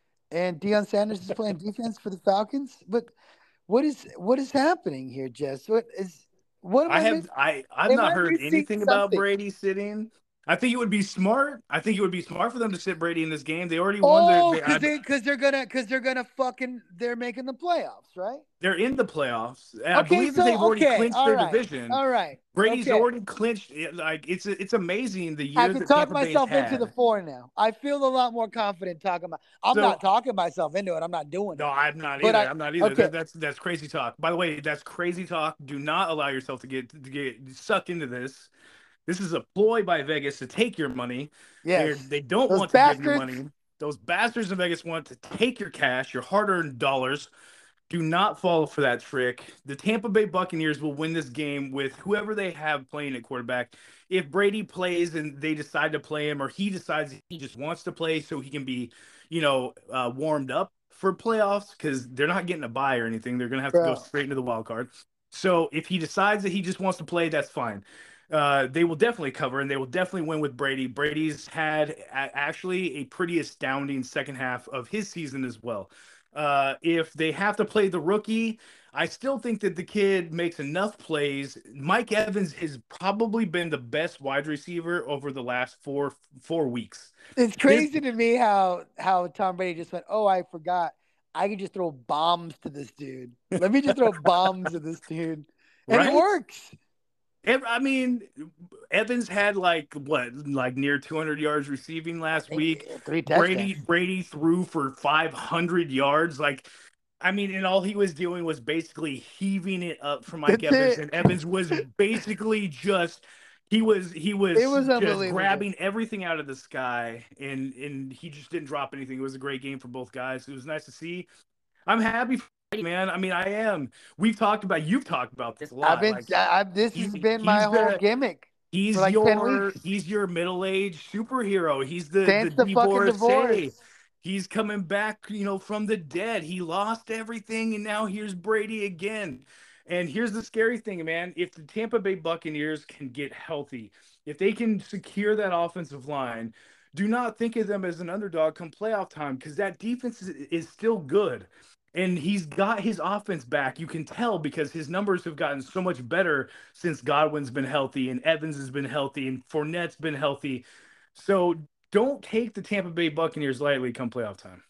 and Deion Sanders is playing defense for the Falcons? But what is what is happening here, Jess? What is what am I I have missing? I I've Am not I heard missing anything about something? Brady sitting. I think it would be smart. I think it would be smart for them to sit Brady in this game. They already won. Oh, Their, because they, they because they're gonna because they're gonna fucking they're making the playoffs, right? they're in the playoffs. And I Okay, believe that so they've already okay, clinched all their right, division. all right. Brady's okay. already clinched. it- Like it's it's amazing the I year can that talk Tampa Bay's myself into had. the four now. I feel a lot more confident talking about. I'm So- not talking myself into it. I'm not doing No, it. I'm not But either. I- I'm not either. okay. That, that's that's crazy talk. By the way, that's crazy talk. Do not allow yourself to get to get sucked into this. This is a ploy by Vegas to take your money. They're, Yes, they don't Those want to give you bastards. money. Those bastards in Vegas want to take your cash, your hard-earned dollars. Do not fall for that trick. The Tampa Bay Buccaneers will win this game with whoever they have playing at quarterback. If Brady plays and they decide to play him, or he decides he just wants to play so he can be, you know, uh, warmed up for playoffs, because they're not getting a bye or anything. They're going to have to Bro. go straight into the wild card. So if he decides that he just wants to play, that's fine. Uh, they will definitely cover, and they will definitely win with Brady. Brady's had a- actually a pretty astounding second half of his season as well. Uh, if they have to play the rookie, I still think that the kid makes enough plays. Mike Evans has probably been the best wide receiver over the last four four weeks. It's crazy to me how how Tom Brady just went, oh, I forgot. I can just throw bombs to this dude. Let me just throw bombs to this dude. And Right? it works. Ev- I mean, Evans had like what, like near two hundred yards receiving last week. Three touchdowns. Brady Brady threw for five hundred yards. Like, I mean, and all he was doing was basically heaving it up for Mike That's Evans, it. and Evans was basically just he was he was, It was just unbelievable. grabbing everything out of the sky, and and he just didn't drop anything. It was a great game for both guys. It was nice to see. I'm happy for Brady, man. I mean, I am. We've talked about you've talked about this a lot. I've been. Like, I, I've, this he- has been my he's whole the- gimmick. He's for like ten your weeks. he's your middle-aged superhero. He's the Since the, the fucking divorcee. divorce. He's coming back, you know, from the dead. He lost everything, and now here's Brady again. And here's the scary thing, man. If the Tampa Bay Buccaneers can get healthy, if they can secure that offensive line, do not think of them as an underdog come playoff time, because that defense is, is still good. And he's got his offense back. You can tell because his numbers have gotten so much better since Godwin's been healthy and Evans has been healthy and Fournette's been healthy. So don't take the Tampa Bay Buccaneers lightly come playoff time.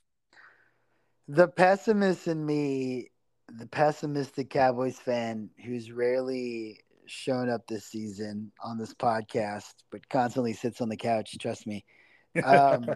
The pessimist in me, the pessimistic Cowboys fan who's rarely shown up this season on this podcast, but constantly sits on the couch, trust me. Um,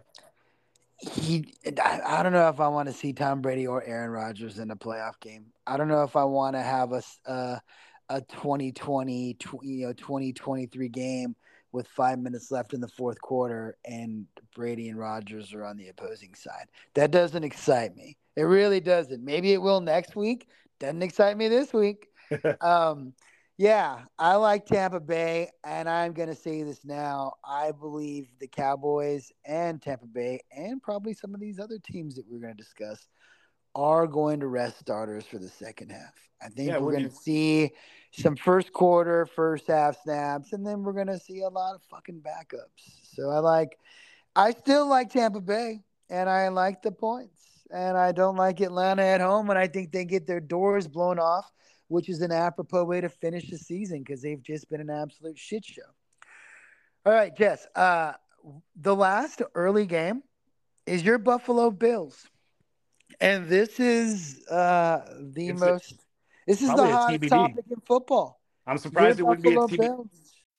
he, I, I don't know if I want to see Tom Brady or Aaron Rodgers in a playoff game. I don't know if I want to have a, a, a twenty twenty, you know, twenty twenty-three game with five minutes left in the fourth quarter and Brady and Rodgers are on the opposing side. That doesn't excite me. It really doesn't. Maybe it will next week. Doesn't excite me this week. um, yeah, I like Tampa Bay, and I'm going to say this now. I believe the Cowboys and Tampa Bay and probably some of these other teams that we're going to discuss are going to rest starters for the second half. I think Yeah, we're wouldn't going to you? see some first quarter, first half snaps, and then we're going to see a lot of fucking backups. So I like, I still like Tampa Bay, and I like the points. And I don't like Atlanta at home, and I think they get their doors blown off, which is an apropos way to finish the season because they've just been an absolute shit show. All right, Jess. Uh, the last early game is your Buffalo Bills. And this is uh, the It's a, most, this is the probably a hottest T B D. topic in football. I'm Your surprised it wouldn't be a Buffalo T B D. Bills.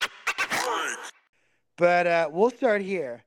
But uh, we'll start here.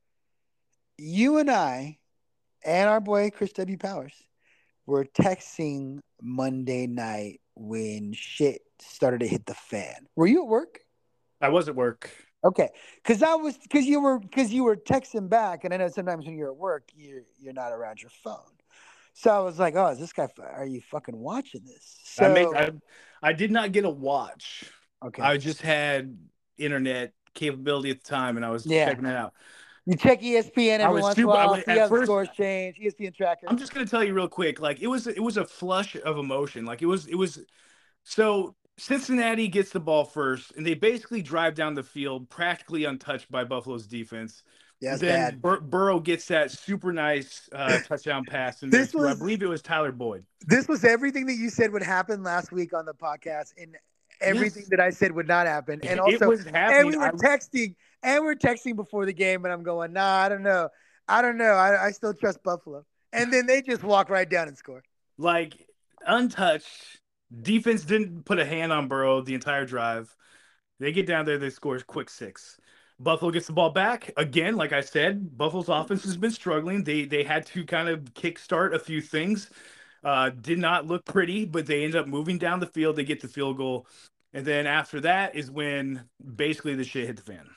You and I and our boy Chris W. Powers were texting Monday night when shit started to hit the fan. Were you at work? I was at work. Okay, because I was because you were because you were texting back, and I know sometimes when you're at work, you're you're not around your phone. So I was like, "Oh, is this guy? Are you fucking watching this?" I make So I I did not get a watch. okay, I just had internet capability at the time, and I was yeah, checking it out. you check E S P N I every was once in a super. I while, was see at how the first. scores change. E S P N tracker. I'm just gonna tell you real quick. Like it was, it was a flush of emotion. Like it was, it was. So Cincinnati gets the ball first, and they basically drive down the field, practically untouched by Buffalo's defense. Yeah, it's Then bad. Bur- Burrow gets that super nice uh, touchdown pass in there This too. I was believe it was Tyler Boyd. this was everything that you said would happen last week on the podcast, and everything Yes, that I said would not happen. And it also, was and happening. we were I texting, and we are texting before the game, and I'm going, nah, I don't know, I don't know, I, I still trust Buffalo. And then they just walk right down and score. like untouched. Defense didn't put a hand on Burrow the entire drive. They get down there, they score a quick six. Buffalo gets the ball back again. Like I said, Buffalo's offense has been struggling. They they had to kind of kickstart a few things. Uh, did not look pretty, but they ended up moving down the field. They get the field goal, and then after that is when basically the shit hit the fan.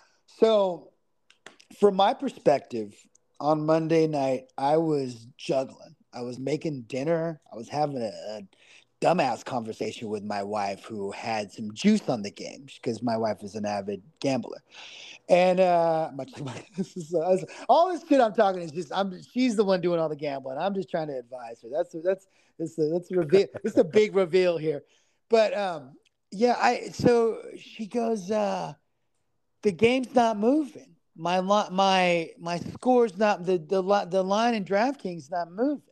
So, from my perspective, on Monday night, I was juggling. I was making dinner. I was having a, a dumbass conversation with my wife who had some juice on the game because my wife is an avid gambler. And uh, much like my, this is, uh, all this shit I'm talking is just I'm she's the one doing all the gambling. I'm just trying to advise her. That's that's that's a, that's a reveal. It's a big reveal here. But um, yeah, I so she goes, uh, the game's not moving. My li- my my score's not the the li- the line in DraftKings not moving.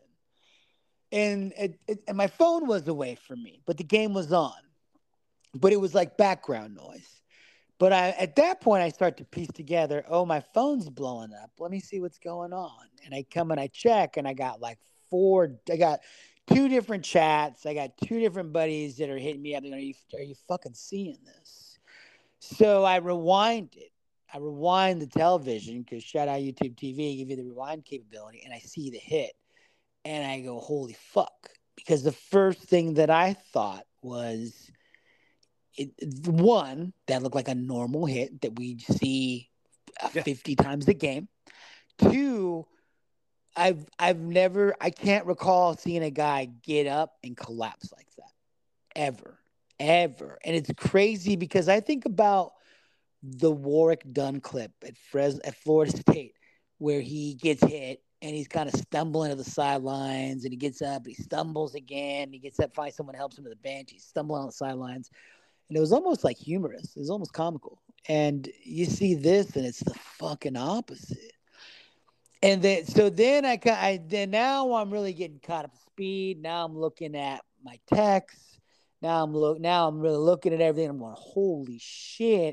And it, it, and my phone was away from me, but the game was on. But it was like background noise. But I, at that point, I start to piece together, oh, my phone's blowing up. Let me see what's going on. And I come and I check, and I got like four, I got two different chats. I got two different buddies that are hitting me up. Are you, are you fucking seeing this? So I rewind it. I rewind the television because shout out YouTube T V, give you the rewind capability, and I see the hit. And I go, holy fuck. Because the first thing that I thought was, It, one, that looked like a normal hit that we see uh, Yeah. fifty times a game. Two, I've I've never I can't recall seeing a guy get up and collapse like that ever, ever. And it's crazy because I think about the Warwick Dunn clip at Fres at Florida State where he gets hit and he's kind of stumbling to the sidelines and he gets up, and he stumbles again, he gets up, finds someone helps him to the bench, he's stumbling on the sidelines. And it was almost like humorous. It was almost comical. And you see this, and it's the fucking opposite. And then, so then I, I then now I'm really getting caught up to speed. Now I'm looking at my texts. Now I'm look. Now I'm really looking at everything. I'm going, holy shit!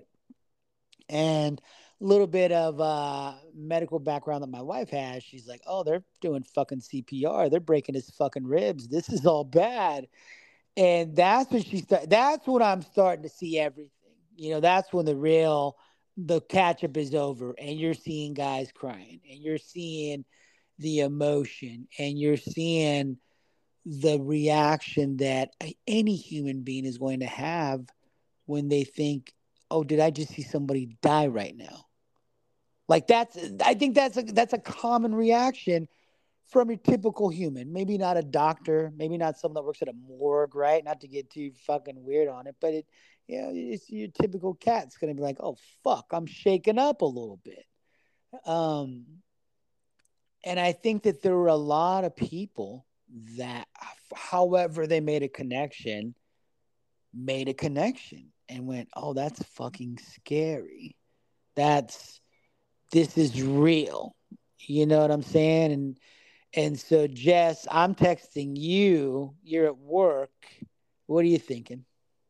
And a little bit of uh, medical background that my wife has. She's like, oh, they're doing fucking C P R. They're breaking his fucking ribs. This is all bad. And that's when she start. That's when I'm starting to see everything. You know, that's when the real, the catch up is over, and you're seeing guys crying, and you're seeing the emotion, and you're seeing the reaction that any human being is going to have when they think, "Oh, did I just see somebody die right now?" Like that's. I think that's a that's a common reaction from your typical human. Maybe not a doctor, maybe not someone that works at a morgue, right? Not to get too fucking weird on it, but it, you know, it's your typical cat's gonna be like, oh fuck, I'm shaken up a little bit. Um, and I think that there were a lot of people that, however they made a connection, made a connection and went, oh, that's fucking scary. That's, this is real. You know what I'm saying? And and so, Jess, I'm texting you. You're at work. What are you thinking?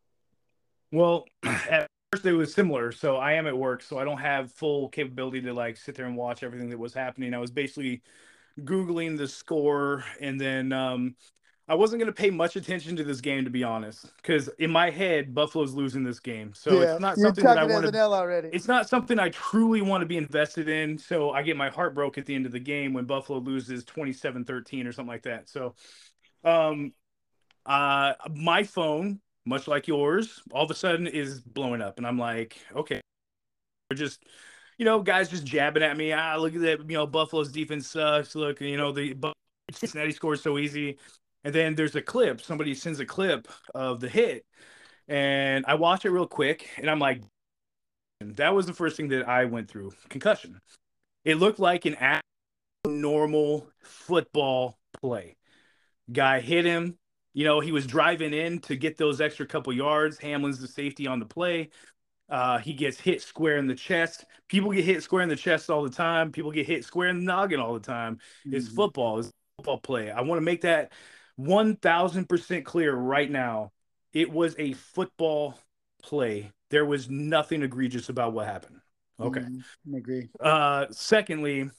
Well, at first it was similar. So I am at work, so I don't have full capability to like sit there and watch everything that was happening. I was basically Googling the score, and then um, I wasn't going to pay much attention to this game, to be honest, because in my head, Buffalo's losing this game. So Yeah, it's not you're something that I talking as want an to. L already. It's not something I truly want to be invested in. So I get my heart broke at the end of the game when Buffalo loses twenty-seven thirteen or something like that. So um, uh, my phone, much like yours, all of a sudden is blowing up, and I'm like, okay, we're just, you know, guys just jabbing at me. Ah, look at that. You know, Buffalo's defense sucks. Look, you know, the Bu- Cincinnati scores so easy. And then there's a clip. Somebody sends a clip of the hit, and I watch it real quick, and I'm like, that was the first thing that I went through. Concussion. It looked like an actual normal football play. Guy hit him. You know, he was driving in to get those extra couple yards. Hamlin's the safety on the play. Uh, he gets hit square in the chest. People get hit square in the chest all the time. People get hit square in the noggin all the time. It's Mhm. football. It's football play. I want to make that one thousand percent clear right now. It was a football play. There was nothing egregious about what happened. Okay. Mhm. I agree. Uh, secondly,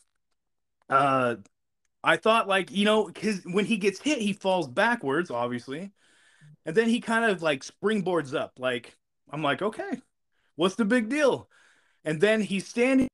uh, I thought like, you know, because when he gets hit, he falls backwards, obviously. And then he kind of like springboards up. Like, I'm like, okay, what's the big deal? And then he's standing.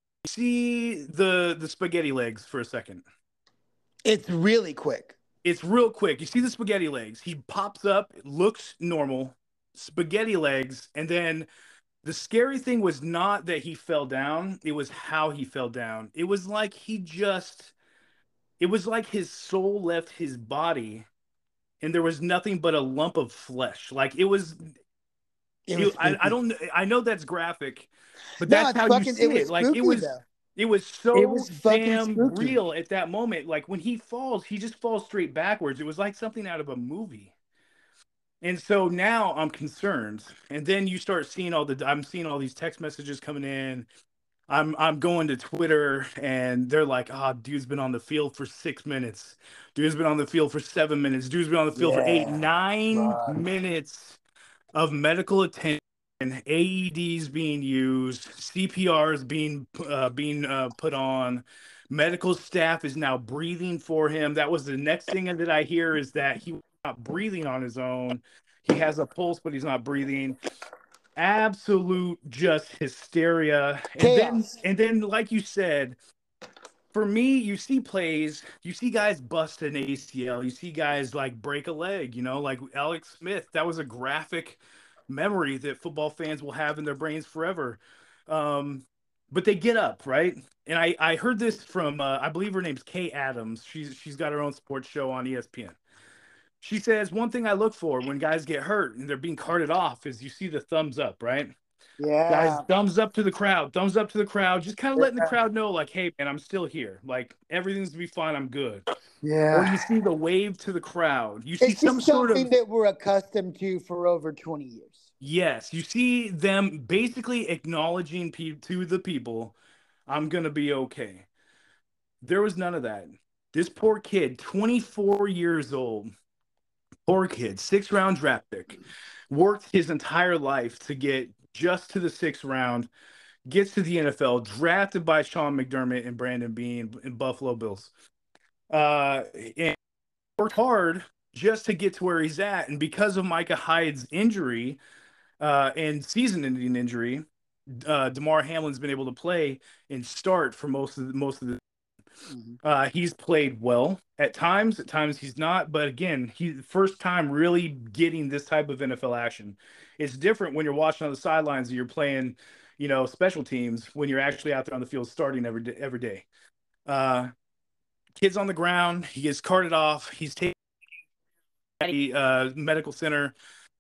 See the the spaghetti legs for a second. It's really quick. It's real quick. You see the spaghetti legs. He pops up, it looks normal, spaghetti legs, and then the scary thing was not that he fell down, it was how he fell down. It was like he just it was like his soul left his body and there was nothing but a lump of flesh. Like it was It was it, I, I spooky. don't I know that's graphic, but No, that's it's how you fucking. It see was it. Like it spooky was though. it was It so was fucking damn spooky. real at that moment. Like when he falls, he just falls straight backwards. It was like something out of a movie. And so now I'm concerned. And then you start seeing all the I'm seeing all these text messages coming in. I'm I'm going to Twitter and they're like, oh, dude's been on the field for six minutes. Dude's been on the field for seven minutes. Dude's been on the field for eight, Yeah. nine Fuck. minutes of medical attention, A E Ds being used, C P Rs being uh, being uh, put on. Medical staff is now breathing for him. That was the next thing that I hear is that he was not breathing on his own. He has a pulse, but he's not breathing. Absolute just hysteria. And then Chaos. and then, like you said, for me, you see plays, you see guys bust an A C L, you see guys like break a leg, you know, like Alex Smith. That was a graphic memory that football fans will have in their brains forever. Um, but they get up, right? And I, I heard this from, uh, I believe her name's Kay Adams. She's she's got her own sports show on E S P N. She says one thing I look for when guys get hurt and they're being carted off is you see the thumbs up, right? Guys, Yeah. thumbs up to the crowd, thumbs up to the crowd, just kind of letting the Yeah. crowd know, like, hey, man, I'm still here. Like, everything's gonna be fine. I'm good. Or you Yeah. see the wave to the crowd. You see It's some just sort something of, that we're accustomed to for over twenty years. yes, you see them basically acknowledging pe- to the people, I'm gonna be okay. There was none of that. This poor kid, twenty-four years old, poor kid, six round draft pick, worked his entire life to get just to the sixth round, gets to the N F L, drafted by Sean McDermott and Brandon Beane and Buffalo Bills. Uh, and worked hard just to get to where he's at. And because of Micah Hyde's injury uh, and season-ending injury, uh, Damar Hamlin's been able to play and start for most of the, most of the. Mhm. Uh, he's played well at times. At times he's not. But again, he's first time really getting this type of N F L action. It's different when you're watching on the sidelines and you're playing, you know, special teams when you're actually out there on the field starting every day. Every day. Uh, kid's on the ground. He gets carted off. He's taken to the uh, medical center.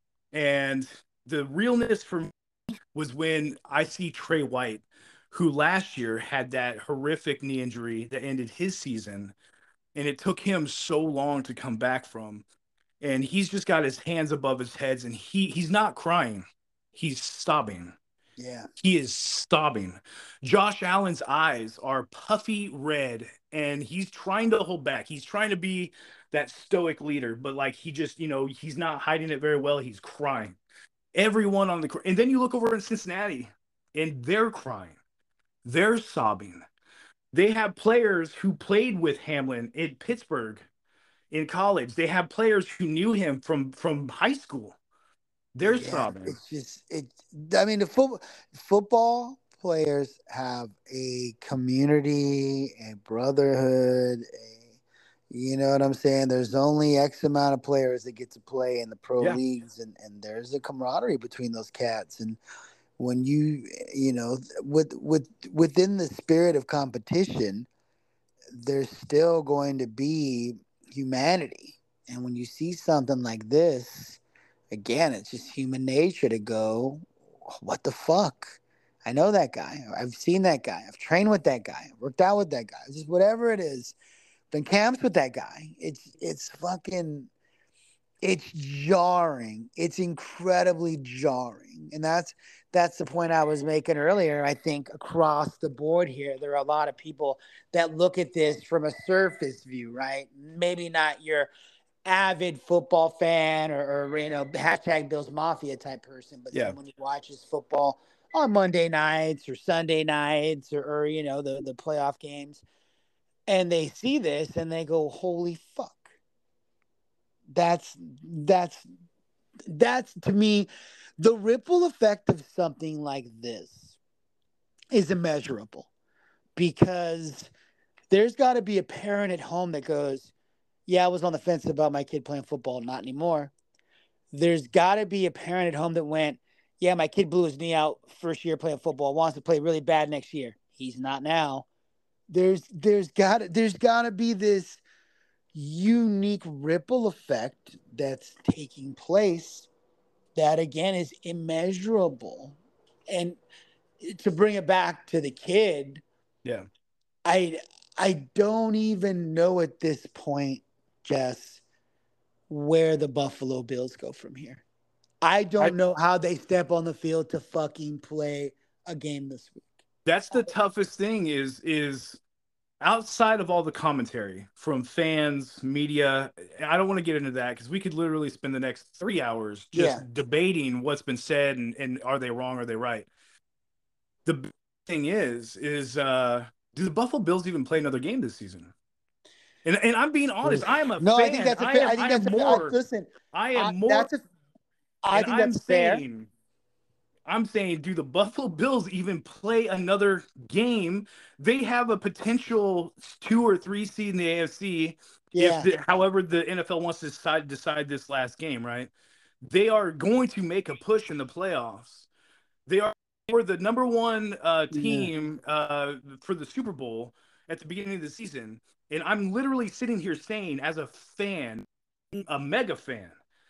And the realness for me was when I see Trey White, who last year had that horrific knee injury that ended his season. and it took him so long to come back from. And he's just got his hands above his heads, and he he's not crying, he's sobbing. Yeah. He is sobbing. Josh Allen's eyes are puffy red, and he's trying to hold back. He's trying to be that stoic leader, but like he just, you know, he's not hiding it very well. He's crying. Everyone on the, and then you look over in Cincinnati, and they're crying. They're sobbing. They have players who played with Hamlin in Pittsburgh in college. They have players who knew him from from high school. They're Yeah, sobbing. it's just it. I mean, the football football players have a community, a brotherhood. A, you know what I'm saying? There's only X amount of players that get to play in the pro Yeah. leagues, and and there's a camaraderie between those cats. And when you you know with with within the spirit of competition, there's still going to be humanity. And when you see something like this, again, it's just human nature to go, what the fuck? I know that guy. I've seen that guy. I've trained with that guy. I've worked out with that guy. Just whatever it is. Been camps with that guy. It's it's fucking it's jarring. It's incredibly jarring. And that's that's the point I was making earlier. I think across the board here, there are a lot of people that look at this from a surface view, right? Maybe not your avid football fan or, or you know, hashtag Bills Mafia type person, but Yeah. then when he watches football on Monday nights or Sunday nights or, or you know, the, the playoff games, and they see this and they go, holy fuck. That's that's that's to me, the ripple effect of something like this is immeasurable, because there's got to be a parent at home that goes, yeah, I was on the fence about my kid playing football, not anymore. There's got to be a parent at home that went, yeah, my kid blew his knee out first year playing football, wants to play really bad next year. He's not now. There's there's got there's got to be this unique ripple effect that's taking place that, again, is immeasurable. And to bring it back to the kid, Yeah. I I don't even know at this point, Jess, where the Buffalo Bills go from here. I don't I- know how they step on the field to fucking play a game this week. That's the toughest thing is is outside of all the commentary from fans, media. I don't want to get into that because we could literally spend the next three hours just Yeah. debating what's been said and, and are they wrong, are they right. The big thing is, is uh, do the Buffalo Bills even play another game this season? And and I'm being honest, I am a No, fan. I think that's a I fair. am, I think I that's am a fair. more. I, listen, I am I, more. that's a. I and think I'm that's fair. saying, I'm saying, do the Buffalo Bills even play another game? They have a potential two or three seed in the A F C. Yeah. If, the, however, the N F L wants to decide decide this last game, right? They are going to make a push in the playoffs. They are were the number one uh, team uh, for the Super Bowl at the beginning of the season, and I'm literally sitting here saying, as a fan, a mega fan,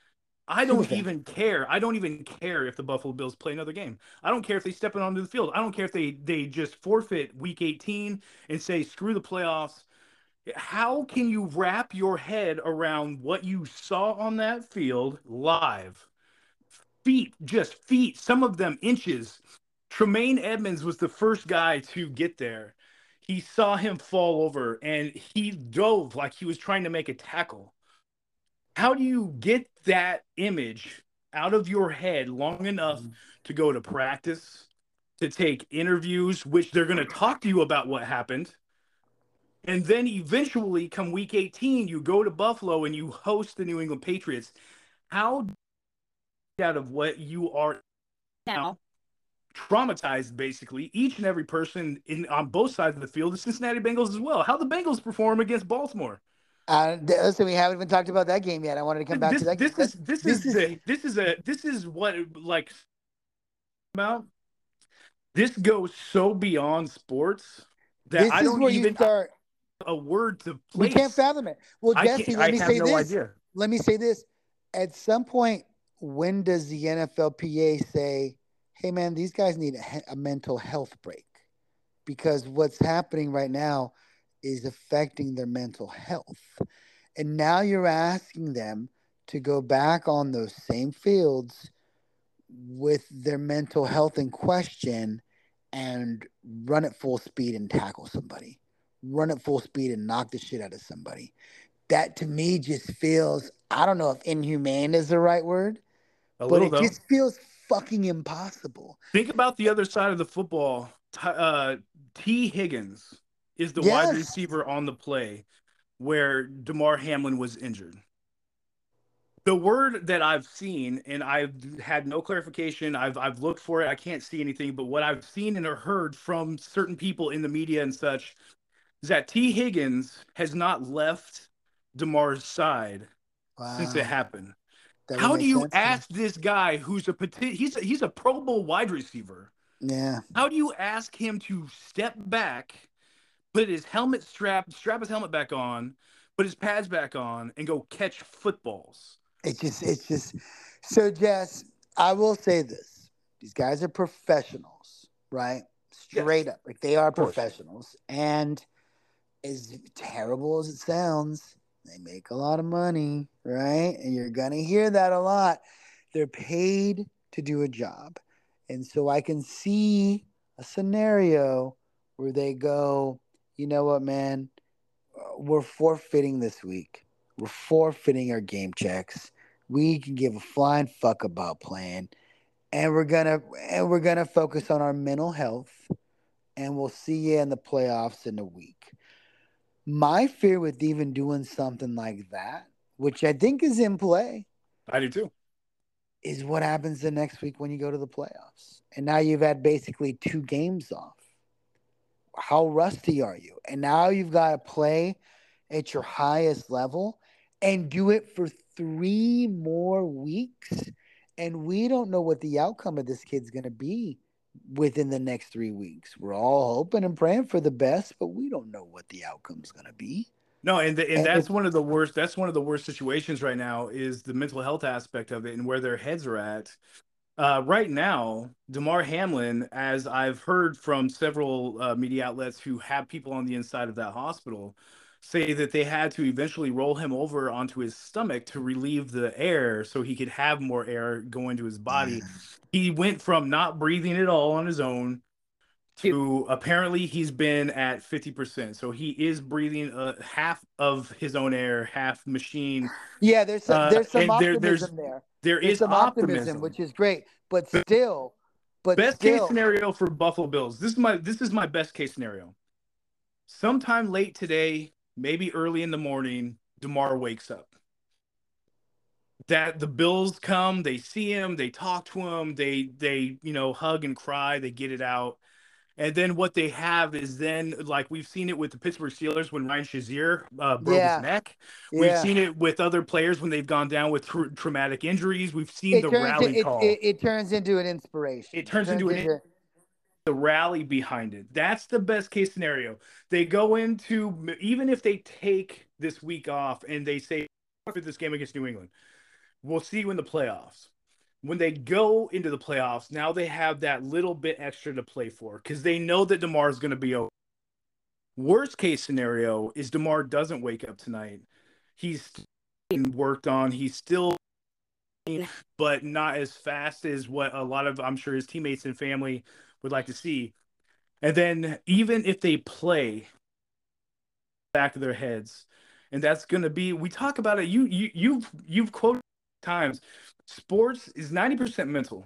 I don't Super fan. even care. I don't even care if the Buffalo Bills play another game. I don't care if they step onto the field. I don't care if they they just forfeit week eighteen and say screw the playoffs. How can you wrap your head around what you saw on that field live? Feet, just feet, some of them inches. Tremaine Edmonds was the first guy to get there. He saw him fall over and he dove like he was trying to make a tackle. How do you get that image out of your head long enough to go to practice, to take interviews, which they're going to talk to you about what happened, and then eventually come week eighteen, you go to Buffalo and you host the New England Patriots? How out of what you are now traumatized, basically, each and every person in on both sides of the field, the Cincinnati Bengals as well. How the Bengals perform against Baltimore? Uh, th- listen, we haven't even talked about that game yet. I wanted to come back this to that this game. is this, this is, is the this is a this is what like about this goes so beyond sports that this I is don't where even you start. a word to We place. can't fathom it. Well, I Jesse, can't- let I me have say no this. idea. Let me say this. At some point, when does the N F L P A say, "Hey, man, these guys need a, he- a mental health break"? Because what's happening right now is affecting their mental health. And now you're asking them to go back on those same fields with their mental health in question and run at full speed and tackle somebody, run at full speed and knock the shit out of somebody. That to me just feels, I don't know if inhumane is the right word, A but little it though. just feels fucking impossible. Think about the other side of the football. T, uh, T. Higgins is the wide Yes. receiver on the play where Damar Hamlin was injured. The word that I've seen, and I've had no clarification, I've I've looked for it, I can't see anything, but what I've seen and heard from certain people in the media and such is that T. Higgins has not left Damar's side Wow. since it happened. That would How make do you sense to me. ask this guy who's a poti- he's a, he's a Pro Bowl wide receiver? Yeah. How do you ask him to step back, put his helmet strap, strap his helmet back on, put his pads back on, and go catch footballs? It's just, it's just. So, Jess, I will say this: these guys are professionals, right? Straight Yes, up, like they are of course. professionals. And as terrible as it sounds, they make a lot of money, right? And you're gonna hear that a lot. They're paid to do a job, and so I can see a scenario where they go, you know what, man, Uh, we're forfeiting this week. We're forfeiting our game checks. We can give a flying fuck about playing, and we're gonna and we're gonna focus on our mental health, and we'll see you in the playoffs in a week. My fear with even doing something like that, which I think is in play, I do too. is what happens the next week when you go to the playoffs. And now you've had basically two games off. How rusty are you? And now you've got to play at your highest level and do it for three more weeks. And we don't know what the outcome of this kid's going to be within the next three weeks. We're all hoping and praying for the best, but we don't know what the outcome's going to be. No, and the, and And that's it's, one of the worst. That's one of the worst situations right now is the mental health aspect of it and where their heads are at. Uh, right now, Damar Hamlin, as I've heard from several uh, media outlets who have people on the inside of that hospital, say that they had to eventually roll him over onto his stomach to relieve the air so he could have more air go into his body. He went from not breathing at all on his own to apparently he's been at fifty percent. So he is breathing uh, half of his own air, half machine. yeah, there's some, Uh, there's some and there, there's optimism there. there There's is some optimism, optimism. which is great. But still, but Best still, case scenario for Buffalo Bills. This is my this is my best case scenario. Sometime late today, maybe early in the morning, Damar wakes up. That the Bills come, they see him, they talk to him, they they you know hug and cry, they get it out. And then what they have is then, like we've seen it with the Pittsburgh Steelers when Ryan Shazier uh, broke yeah, his neck. yeah. We've seen it with other players when they've gone down with tra- traumatic injuries. We've seen It the turns rally it, call. it, it turns into an inspiration. It turns into an into the rally behind it. That's the best case scenario. They go into, even if they take this week off and they say for this game against New England, we'll see you in the playoffs. When they go into the playoffs, now they have that little bit extra to play for because they know that Damar is going to be over. Worst case scenario is Damar doesn't wake up tonight. He's worked on. He's still, but not as fast as what a lot of, I'm sure, his teammates and family would like to see. And then even if they play back of their heads, and that's going to be, we talk about it. You, you, you've, you've quoted times, sports is ninety percent mental.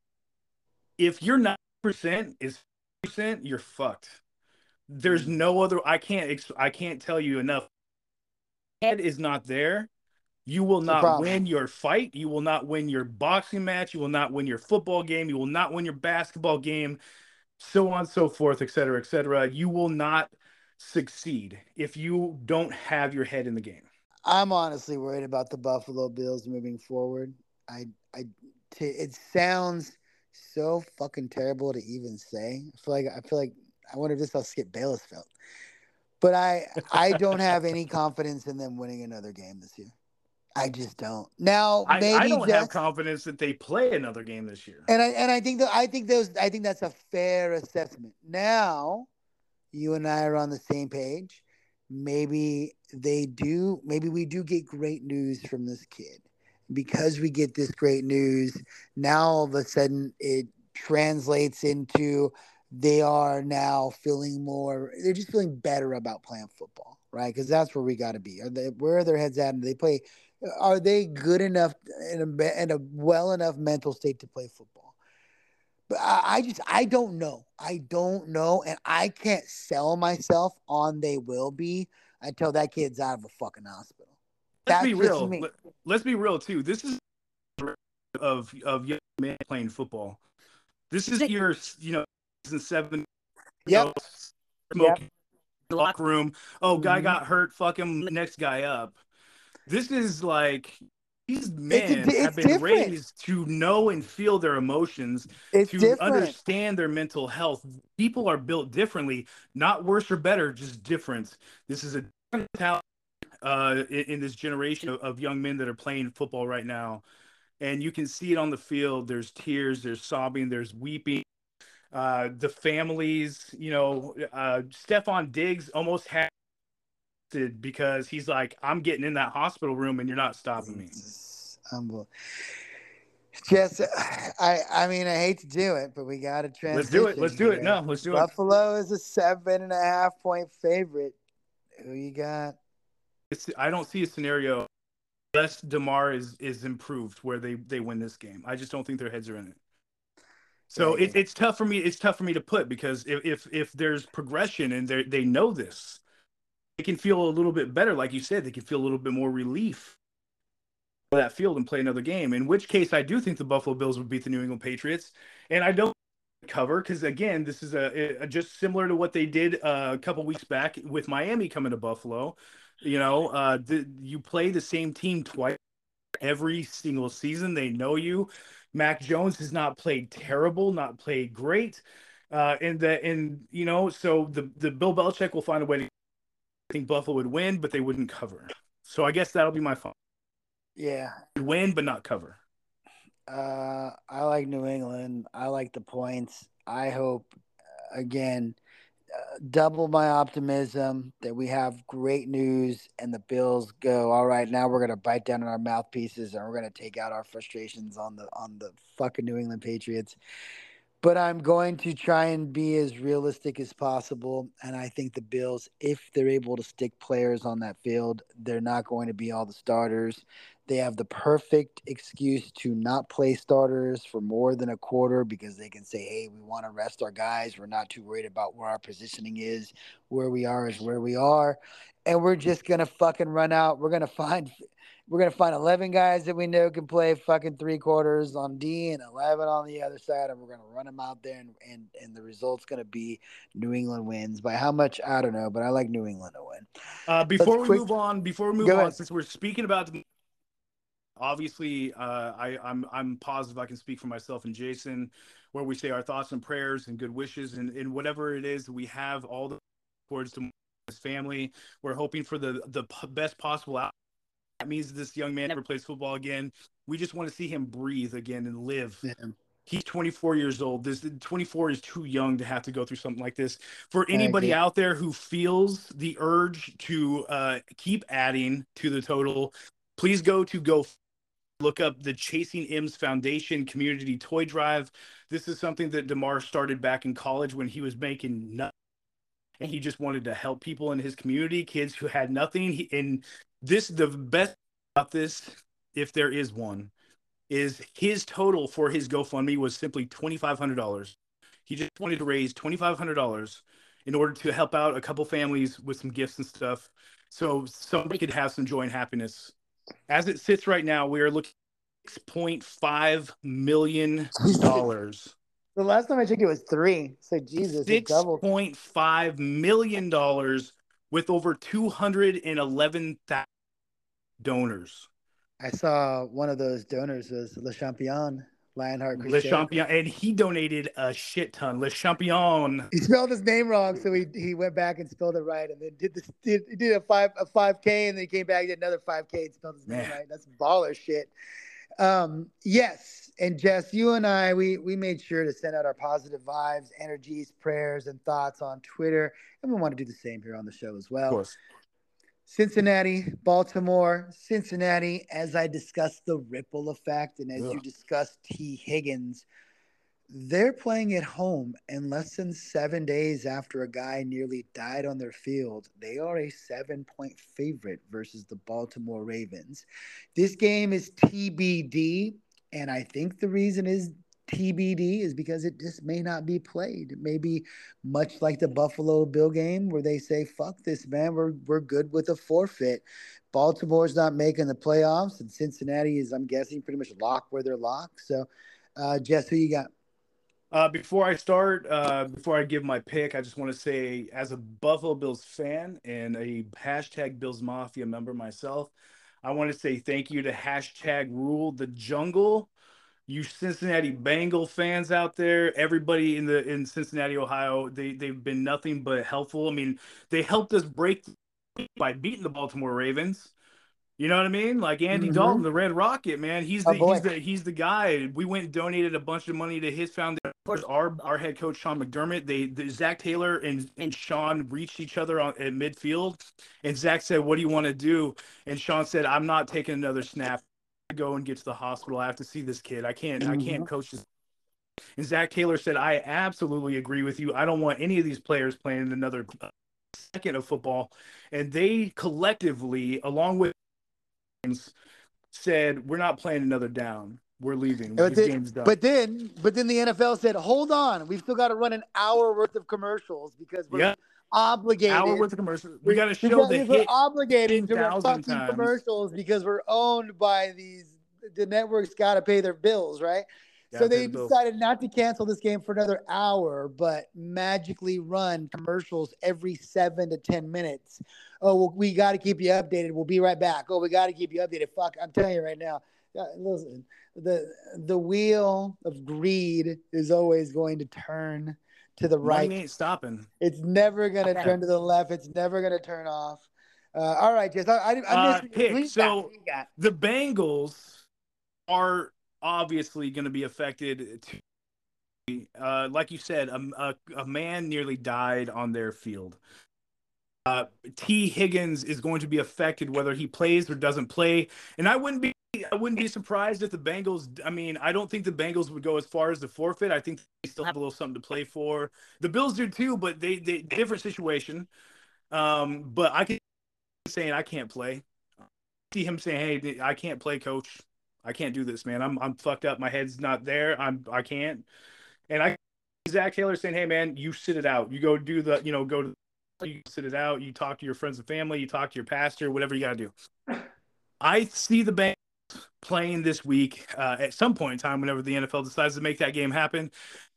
If you're ninety percent is percent, you're fucked. There's no other, I can't, I can't tell you enough. Head is not there. You will not win your fight. You will not win your boxing match. You will not win your football game. You will not win your basketball game. So on, so forth, et cetera, et cetera. You will not succeed if you don't have your head in the game. I'm honestly worried about the Buffalo Bills moving forward. I, I, t- it sounds so fucking terrible to even say. I feel like I feel like I wonder if this is how Skip Bayless felt. But I, I don't have any confidence in them winning another game this year. I just don't. Now I, maybe I don't just, have confidence that they play another game this year. And I and I think that I think those I think that's a fair assessment. Now, you and I are on the same page. maybe they do, maybe we do get great news from this kid. Because we get this great news, now all of a sudden it translates into they are now feeling more, they're just feeling better about playing football, right? Because that's where we got to be. Are they, where are their heads at? And they play, are they good enough in a, in a well enough mental state to play football? But I, I just, I don't know. I don't know. And I can't sell myself on they will be until that kid's out of a fucking hospital. Let's That's be just real. me. Let, let's be real too. This is of of young men playing football. This is your, you know, seven. You Yep. know, Yep. smoking in the locker room. Oh, guy Mhm. got hurt. Fuck him. Next guy up. This is like these It's, a, men it's have been different. raised to know and feel their emotions, It's to different. understand their mental health. People are built differently, not worse or better, just different. This is a different talent uh, in, in this generation of, of young men that are playing football right now. And you can see it on the field. There's tears, there's sobbing, there's weeping. Uh, the families, you know, uh, Stephon Diggs almost had because he's like, I'm getting in that hospital room and you're not stopping me. It's unbelievable. Just, I, I mean, I hate to do it, but we got to transition. Let's do it. Let's do here. it. No, let's do Buffalo it. Buffalo is a seven and a half point favorite. Who you got? It's, I don't see a scenario unless DeMar is is improved where they they win this game. I just don't think their heads are in it. So yeah, it, it's tough for me. It's tough for me to put because if if, if there's progression and they they know this, they can feel a little bit better. Like you said, they can feel a little bit more relief on that field and play another game. In which case, I do think the Buffalo Bills would beat the New England Patriots, and I don't cover because again, this is a, a just similar to what they did uh, a couple weeks back with Miami coming to Buffalo. You know, uh, the, you play the same team twice every single season. They know you. Mac Jones has not played terrible, not played great. Uh, and the and you know, so the the Bill Belichick will find a way to I think Buffalo would win, but they wouldn't cover. So I guess that'll be my fun. yeah. Win, but not cover. Uh, I like New England. I like the points. I hope again. Uh, double my optimism that we have great news and the Bills go, all right, now we're going to bite down on our mouthpieces and we're going to take out our frustrations on the on the fucking New England Patriots. But I'm going to try and be as realistic as possible. And I think the Bills, if they're able to stick players on that field, they're not going to be all the starters. They have the perfect excuse to not play starters for more than a quarter because they can say, hey, we want to rest our guys. We're not too worried about where our positioning is. Where we are is where we are. And we're just going to fucking run out. We're going to find we're going to find eleven guys that we know can play fucking three quarters on D and eleven on the other side. And we're going to run them out there. And, and, and the result's going to be New England wins. By how much, I don't know. But I like New England to win. Uh, before Let's we quick, move on, before we move go on, ahead. since we're speaking about the obviously, uh, I, I'm I'm positive I can speak for myself and Jason, where we say our thoughts and prayers and good wishes and, and whatever it is we have all the towards to his family. We're hoping for the the best possible outcome. That means this young man never plays football again. We just want to see him breathe again and live. Yeah. He's twenty-four years old. This twenty-four is too young to have to go through something like this. For anybody out there who feels the urge to uh, keep adding to the total, please go to go look up the Chasing M's Foundation Community Toy Drive. This is something that DeMar started back in college when he was making nothing. And he just wanted to help people in his community, kids who had nothing. He, and this, the best about this, if there is one, is his total for his GoFundMe was simply twenty-five hundred dollars. He just wanted to raise twenty-five hundred dollars in order to help out a couple families with some gifts and stuff so somebody could have some joy and happiness. As it sits right now, we are looking at six point five million dollars. The last time I checked, it was three. So Jesus, six point five million dollars with over two hundred eleven thousand donors. I saw one of those donors was Le Champion, Lionheart Le Crusade. Champion, and he donated a shit ton. Le Champion. He spelled his name wrong, so he he went back and spelled it right, and then did this did he did a five a five K, and then he came back did another five K and spelled his name Man. right. That's baller shit. Um, yes, and Jess, you and I, we we made sure to send out our positive vibes, energies, prayers, and thoughts on Twitter, and we want to do the same here on the show as well. Of course. Cincinnati, Baltimore, Cincinnati, as I discussed the ripple effect and as Ugh. you discussed T. Higgins, they're playing at home and less than seven days after a guy nearly died on their field. They are a seven point favorite versus the Baltimore Ravens. This game is T B D, and I think the reason is T B D is because it just may not be played. Maybe much like the Buffalo Bill game where they say, fuck this, man, we're, we're good with a forfeit. Baltimore's not making the playoffs, and Cincinnati is, I'm guessing, pretty much locked where they're locked. So, uh, Jess, who you got? Uh, before I start, uh, before I give my pick, I just want to say, as a Buffalo Bills fan and a hashtag Bills Mafia member myself, I want to say thank you to hashtag Rule the Jungle. You Cincinnati Bengal fans out there, everybody in the in Cincinnati, Ohio, they they've been nothing but helpful. I mean, they helped us break by beating the Baltimore Ravens. You know what I mean? Like Andy Mhm. Dalton, the Red Rocket, man. He's Our the boy. he's the he's the guy. We went and donated a bunch of money to his foundation. Of course, our our head coach Sean McDermott. They the, Zach Taylor and and Sean reached each other on at midfield, and Zach said, "What do you want to do?" And Sean said, "I'm not taking another snap. I go and get to the hospital. I have to see this kid. I can't I can't Mhm. coach this." And Zach Taylor said, "I absolutely agree with you. I don't want any of these players playing another second of football." And they collectively, along with said, "We're not playing another down. We're leaving. But This then, game's done." but then, but then the N F L said, "Hold on, we've still got to run an hour worth of commercials because we're Yeah, obligated. hour worth of commercials. We We, got to we show got, the we're hit obligated ten to run thousand fucking times. commercials because we're owned by these. The networks got to pay their bills, right? So Gotta pay they the bills. decided not to cancel this game for another hour, but magically run commercials every seven to ten minutes. Oh, well, we got to keep you updated. We'll be right back. Oh, we got to keep you updated. Fuck, I'm telling you right now. uh, Listen, the the wheel of greed is always going to turn to the right. Money ain't stopping. It's never gonna Yeah. turn to the left. It's never gonna turn off. Uh, all right, Jess. I, I, I Uh, missed pick. who you got? So Who you got? the Bengals are obviously going to be affected. To, uh, like you said, a, a, a man nearly died on their field. Uh, T. Higgins is going to be affected whether he plays or doesn't play, and I wouldn't be I wouldn't be surprised if the Bengals. I mean, I don't think the Bengals would go as far as the forfeit. I think they still have a little something to play for. The Bills do too, but they they different situation. Um, but I can saying I can't play. See him saying, "Hey, I can't play, coach. I can't do this, man. I'm I'm fucked up. My head's not there. I'm I can't." And I Zach Taylor saying, "Hey, man, you sit it out. You go do the you know go to." You sit it out. You talk to your friends and family. You talk to your pastor. Whatever you got to do. I see the Bengals playing this week uh, at some point in time. Whenever the N F L decides to make that game happen,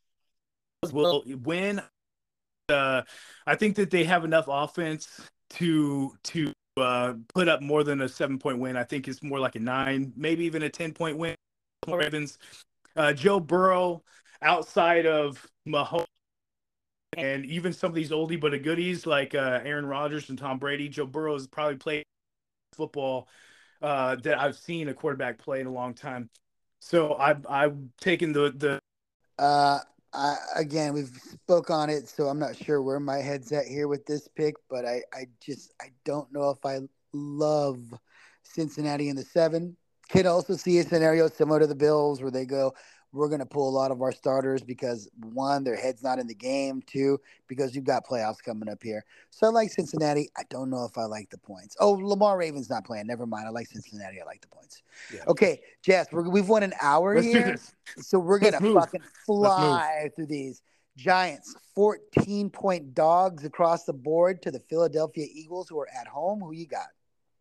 will win. Uh, I think that they have enough offense to to uh, put up more than a seven point win. I think it's more like a nine, maybe even a ten point win. Ravens. Uh, Joe Burrow, outside of Mahomes. And even some of these oldie but a goodies like uh, Aaron Rodgers and Tom Brady, Joe Burrow has probably played football uh, that I've seen a quarterback play in a long time. So I've I've taken the the. Uh, I, again, we've spoke on it, so I'm not sure where my head's at here with this pick, but I, I just I don't know if I love Cincinnati in the seven. Could also see a scenario similar to the Bills where they go, we're going to pull a lot of our starters because one, their head's not in the game. Two, because you've got playoffs coming up here. So I like Cincinnati. I don't know if I like the points. Oh, Lamar Raven's not playing. Never mind. I like Cincinnati. I like the points. Yeah. Okay, Jess, we're, we've won an hour Let's here. do this. So we're going Let's to move. fucking fly through these. Giants, fourteen point dogs across the board to the Philadelphia Eagles, who are at home. Who you got?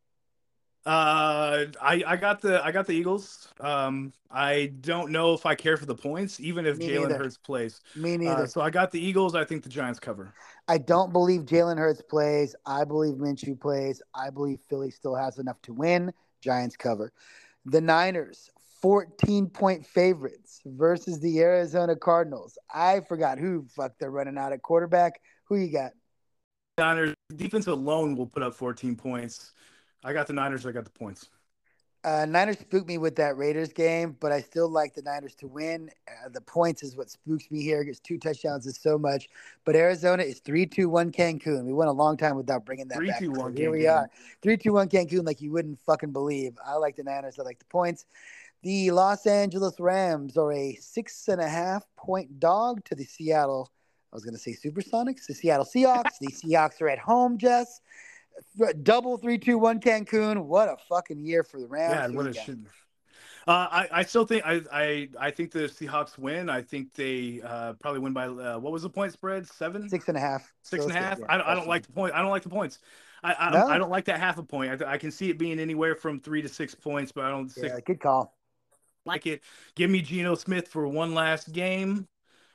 Uh, I I got the I got the Eagles. Um, I don't know if I care for the points, even if Me Jalen neither. Hurts plays. Me Uh, neither. so I got the Eagles. I think the Giants cover. I don't believe Jalen Hurts plays. I believe Minshew plays. I believe Philly still has enough to win. Giants cover. The Niners, fourteen point favorites versus the Arizona Cardinals. I forgot who fuck they're running out at quarterback. Who you got? Niners defense alone will put up fourteen points. I got the Niners. I got the points. Uh, Niners spooked me with that Raiders game, but I still like the Niners to win. Uh, the points is what spooks me here. It's two touchdowns is so much. But Arizona is three two one Cancun. We went a long time without bringing that Three, back. two, So one. here we are. three two one Cancun like you wouldn't fucking believe. I like the Niners. I like the points. The Los Angeles Rams are a six and a half point dog to the Seattle. I was going to say Supersonics, the Seattle Seahawks. The Seahawks are at home, Jess. Double three two one Cancun. What a fucking year for the Rams. Yeah, Who what you it got? should. Uh, I, I still think I, I I think the Seahawks win. I think they uh, probably win by uh, what was the point spread? Seven, Six and a half. six So and a it's good. half. Yeah, I, don't- I don't touchdown. like the point. I don't like the points. I I, No? I don't like that half a point. I, I can see it being anywhere from three to six points, but I don't Yeah, six, good call. like it. Give me Geno Smith for one last game.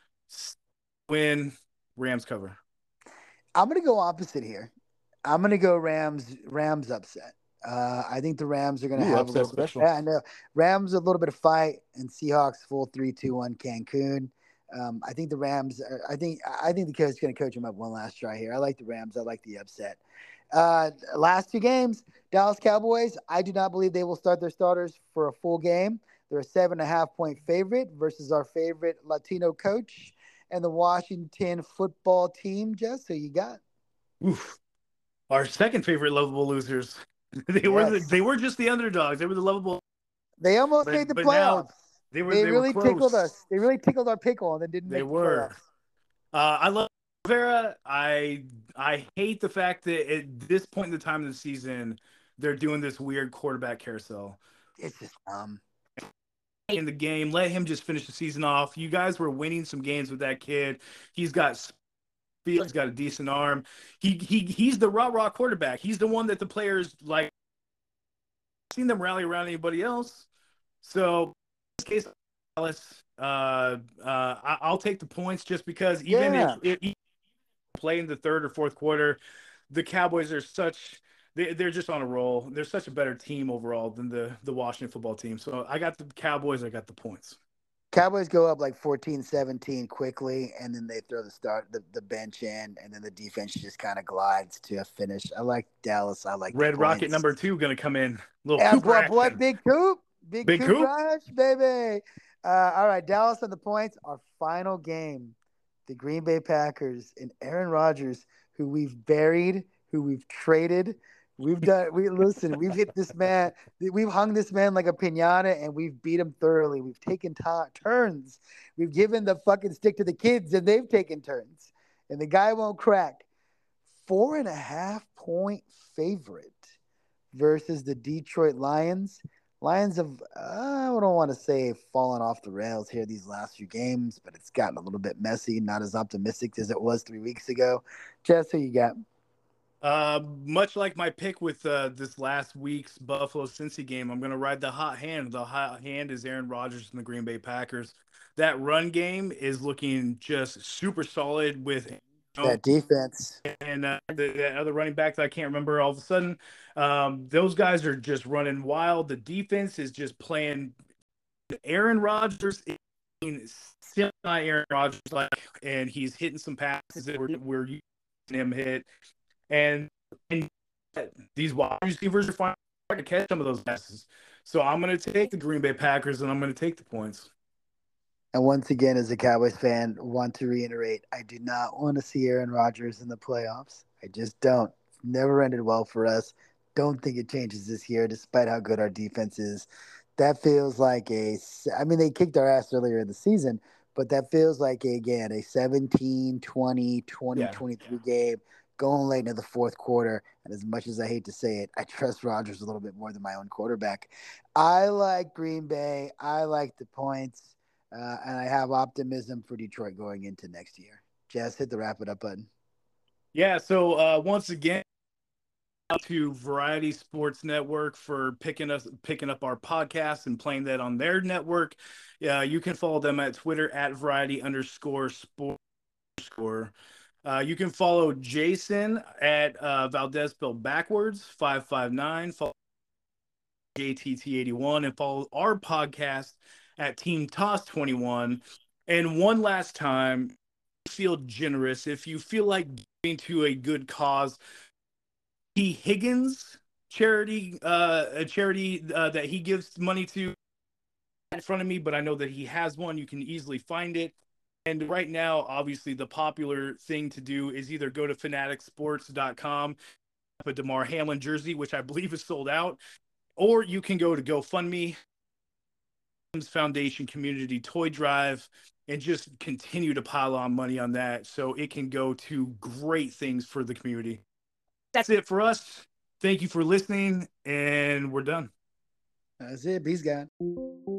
Win. Rams cover. I'm gonna go opposite here. I'm gonna go Rams. Rams upset. Uh, I think the Rams are gonna Ooh, have a upset little special. bit. Yeah, I know. Rams a little bit of fight, and Seahawks full three two one Cancun. Um, I think the Rams. Are, I think I think the coach is gonna coach them up one last try here. I like the Rams. I like the upset. Uh, last two games, Dallas Cowboys. I do not believe they will start their starters for a full game. They're a seven and a half point favorite versus our favorite Latino coach and the Washington football team. Jess, who you got? Oof. Our second favorite lovable losers. they were the, Yes. they were just the underdogs. They were the lovable. They almost But- made the but now playoffs. They were They, they really were tickled close. us. They really tickled our pickle and then didn't They make the were. playoffs. Uh, I love Vera. I I hate the fact that at this point in the time of the season, they're doing this weird quarterback carousel It's just um. in the game. Let him just finish the season off. You guys were winning some games with that kid. He's got speed. He's got a decent arm. He he he's the rah rah quarterback. He's the one that the players like. Seen them rally around anybody else. So in this case, Dallas, uh, uh, I, I'll take the points just because even Yeah. if, if play in the third or fourth quarter, the Cowboys are such they, they're just on a roll. They're such a better team overall than the the Washington football team. So I got the Cowboys. I got the points. Cowboys go up like fourteen seventeen quickly, and then they throw the start the, the bench in, and then the defense just kind of glides to a finish. I like Dallas. I like the Red Rocket points. number two going to come in. Little Yeah, Cooper boy, boy, action. big Coop, big, Big Coop, Coop? Rush, baby. Uh, all right, Dallas on the points. Our final game, the Green Bay Packers and Aaron Rodgers, who we've buried, who we've traded. We've done. We listen. We've hit this man. We've hung this man like a pinata, and we've beat him thoroughly. We've taken t- turns. We've given the fucking stick to the kids, and they've taken turns. And the guy won't crack. Four and a half point favorite versus the Detroit Lions. Lions have, I don't want to say fallen off the rails here these last few games, but it's gotten a little bit messy, not as optimistic as it was three weeks ago. Jess, who you got? Uh, much like my pick with uh, this last week's Buffalo Cincy game, I'm going to ride the hot hand. The hot hand is Aaron Rodgers and the Green Bay Packers. That run game is looking just super solid with you know, That defense. and uh, the, the other running back that I can't remember all of a sudden. Um, those guys are just running wild. The defense is just playing. Aaron Rodgers is semi Aaron Rodgers like, and he's hitting some passes that we're, we're using him hit. And, and these wide receivers are finding to catch some of those passes. So I'm going to take the Green Bay Packers, and I'm going to take the points. And once again, as a Cowboys fan, want to reiterate, I do not want to see Aaron Rodgers in the playoffs. I just don't. It's never ended well for us. Don't think it changes this year, despite how good our defense is. That feels like a – I mean, they kicked our ass earlier in the season, but that feels like, a, again, a seventeen, twenty, twenty, Yeah. twenty-three game going late into the fourth quarter. And as much as I hate to say it, I trust Rodgers a little bit more than my own quarterback. I like Green Bay. I like the points. Uh, and I have optimism for Detroit going into next year. Jess, hit the wrap it up button. Yeah, so uh, once again, to Variety Sports Network for picking us picking up our podcast and playing that on their network. Uh, you can follow them at Twitter at Variety underscore sport underscore. Uh, you can follow Jason at uh, Valdez spelled backwards five five nine. Follow J T T eighty-one and follow our podcast at Team Toss twenty-one. And one last time, feel generous if you feel like giving to a good cause. T. Higgins charity, uh, a charity uh, that he gives money to in front of me, but I know that he has one. You can easily find it. And right now, obviously, the popular thing to do is either go to fanatics sports dot com, a Damar Hamlin jersey, which I believe is sold out, or you can go to GoFundMe, Foundation Community Toy Drive, and just continue to pile on money on that so it can go to great things for the community. That's it for us. Thank you for listening, and we're done. That's it. Peace, God.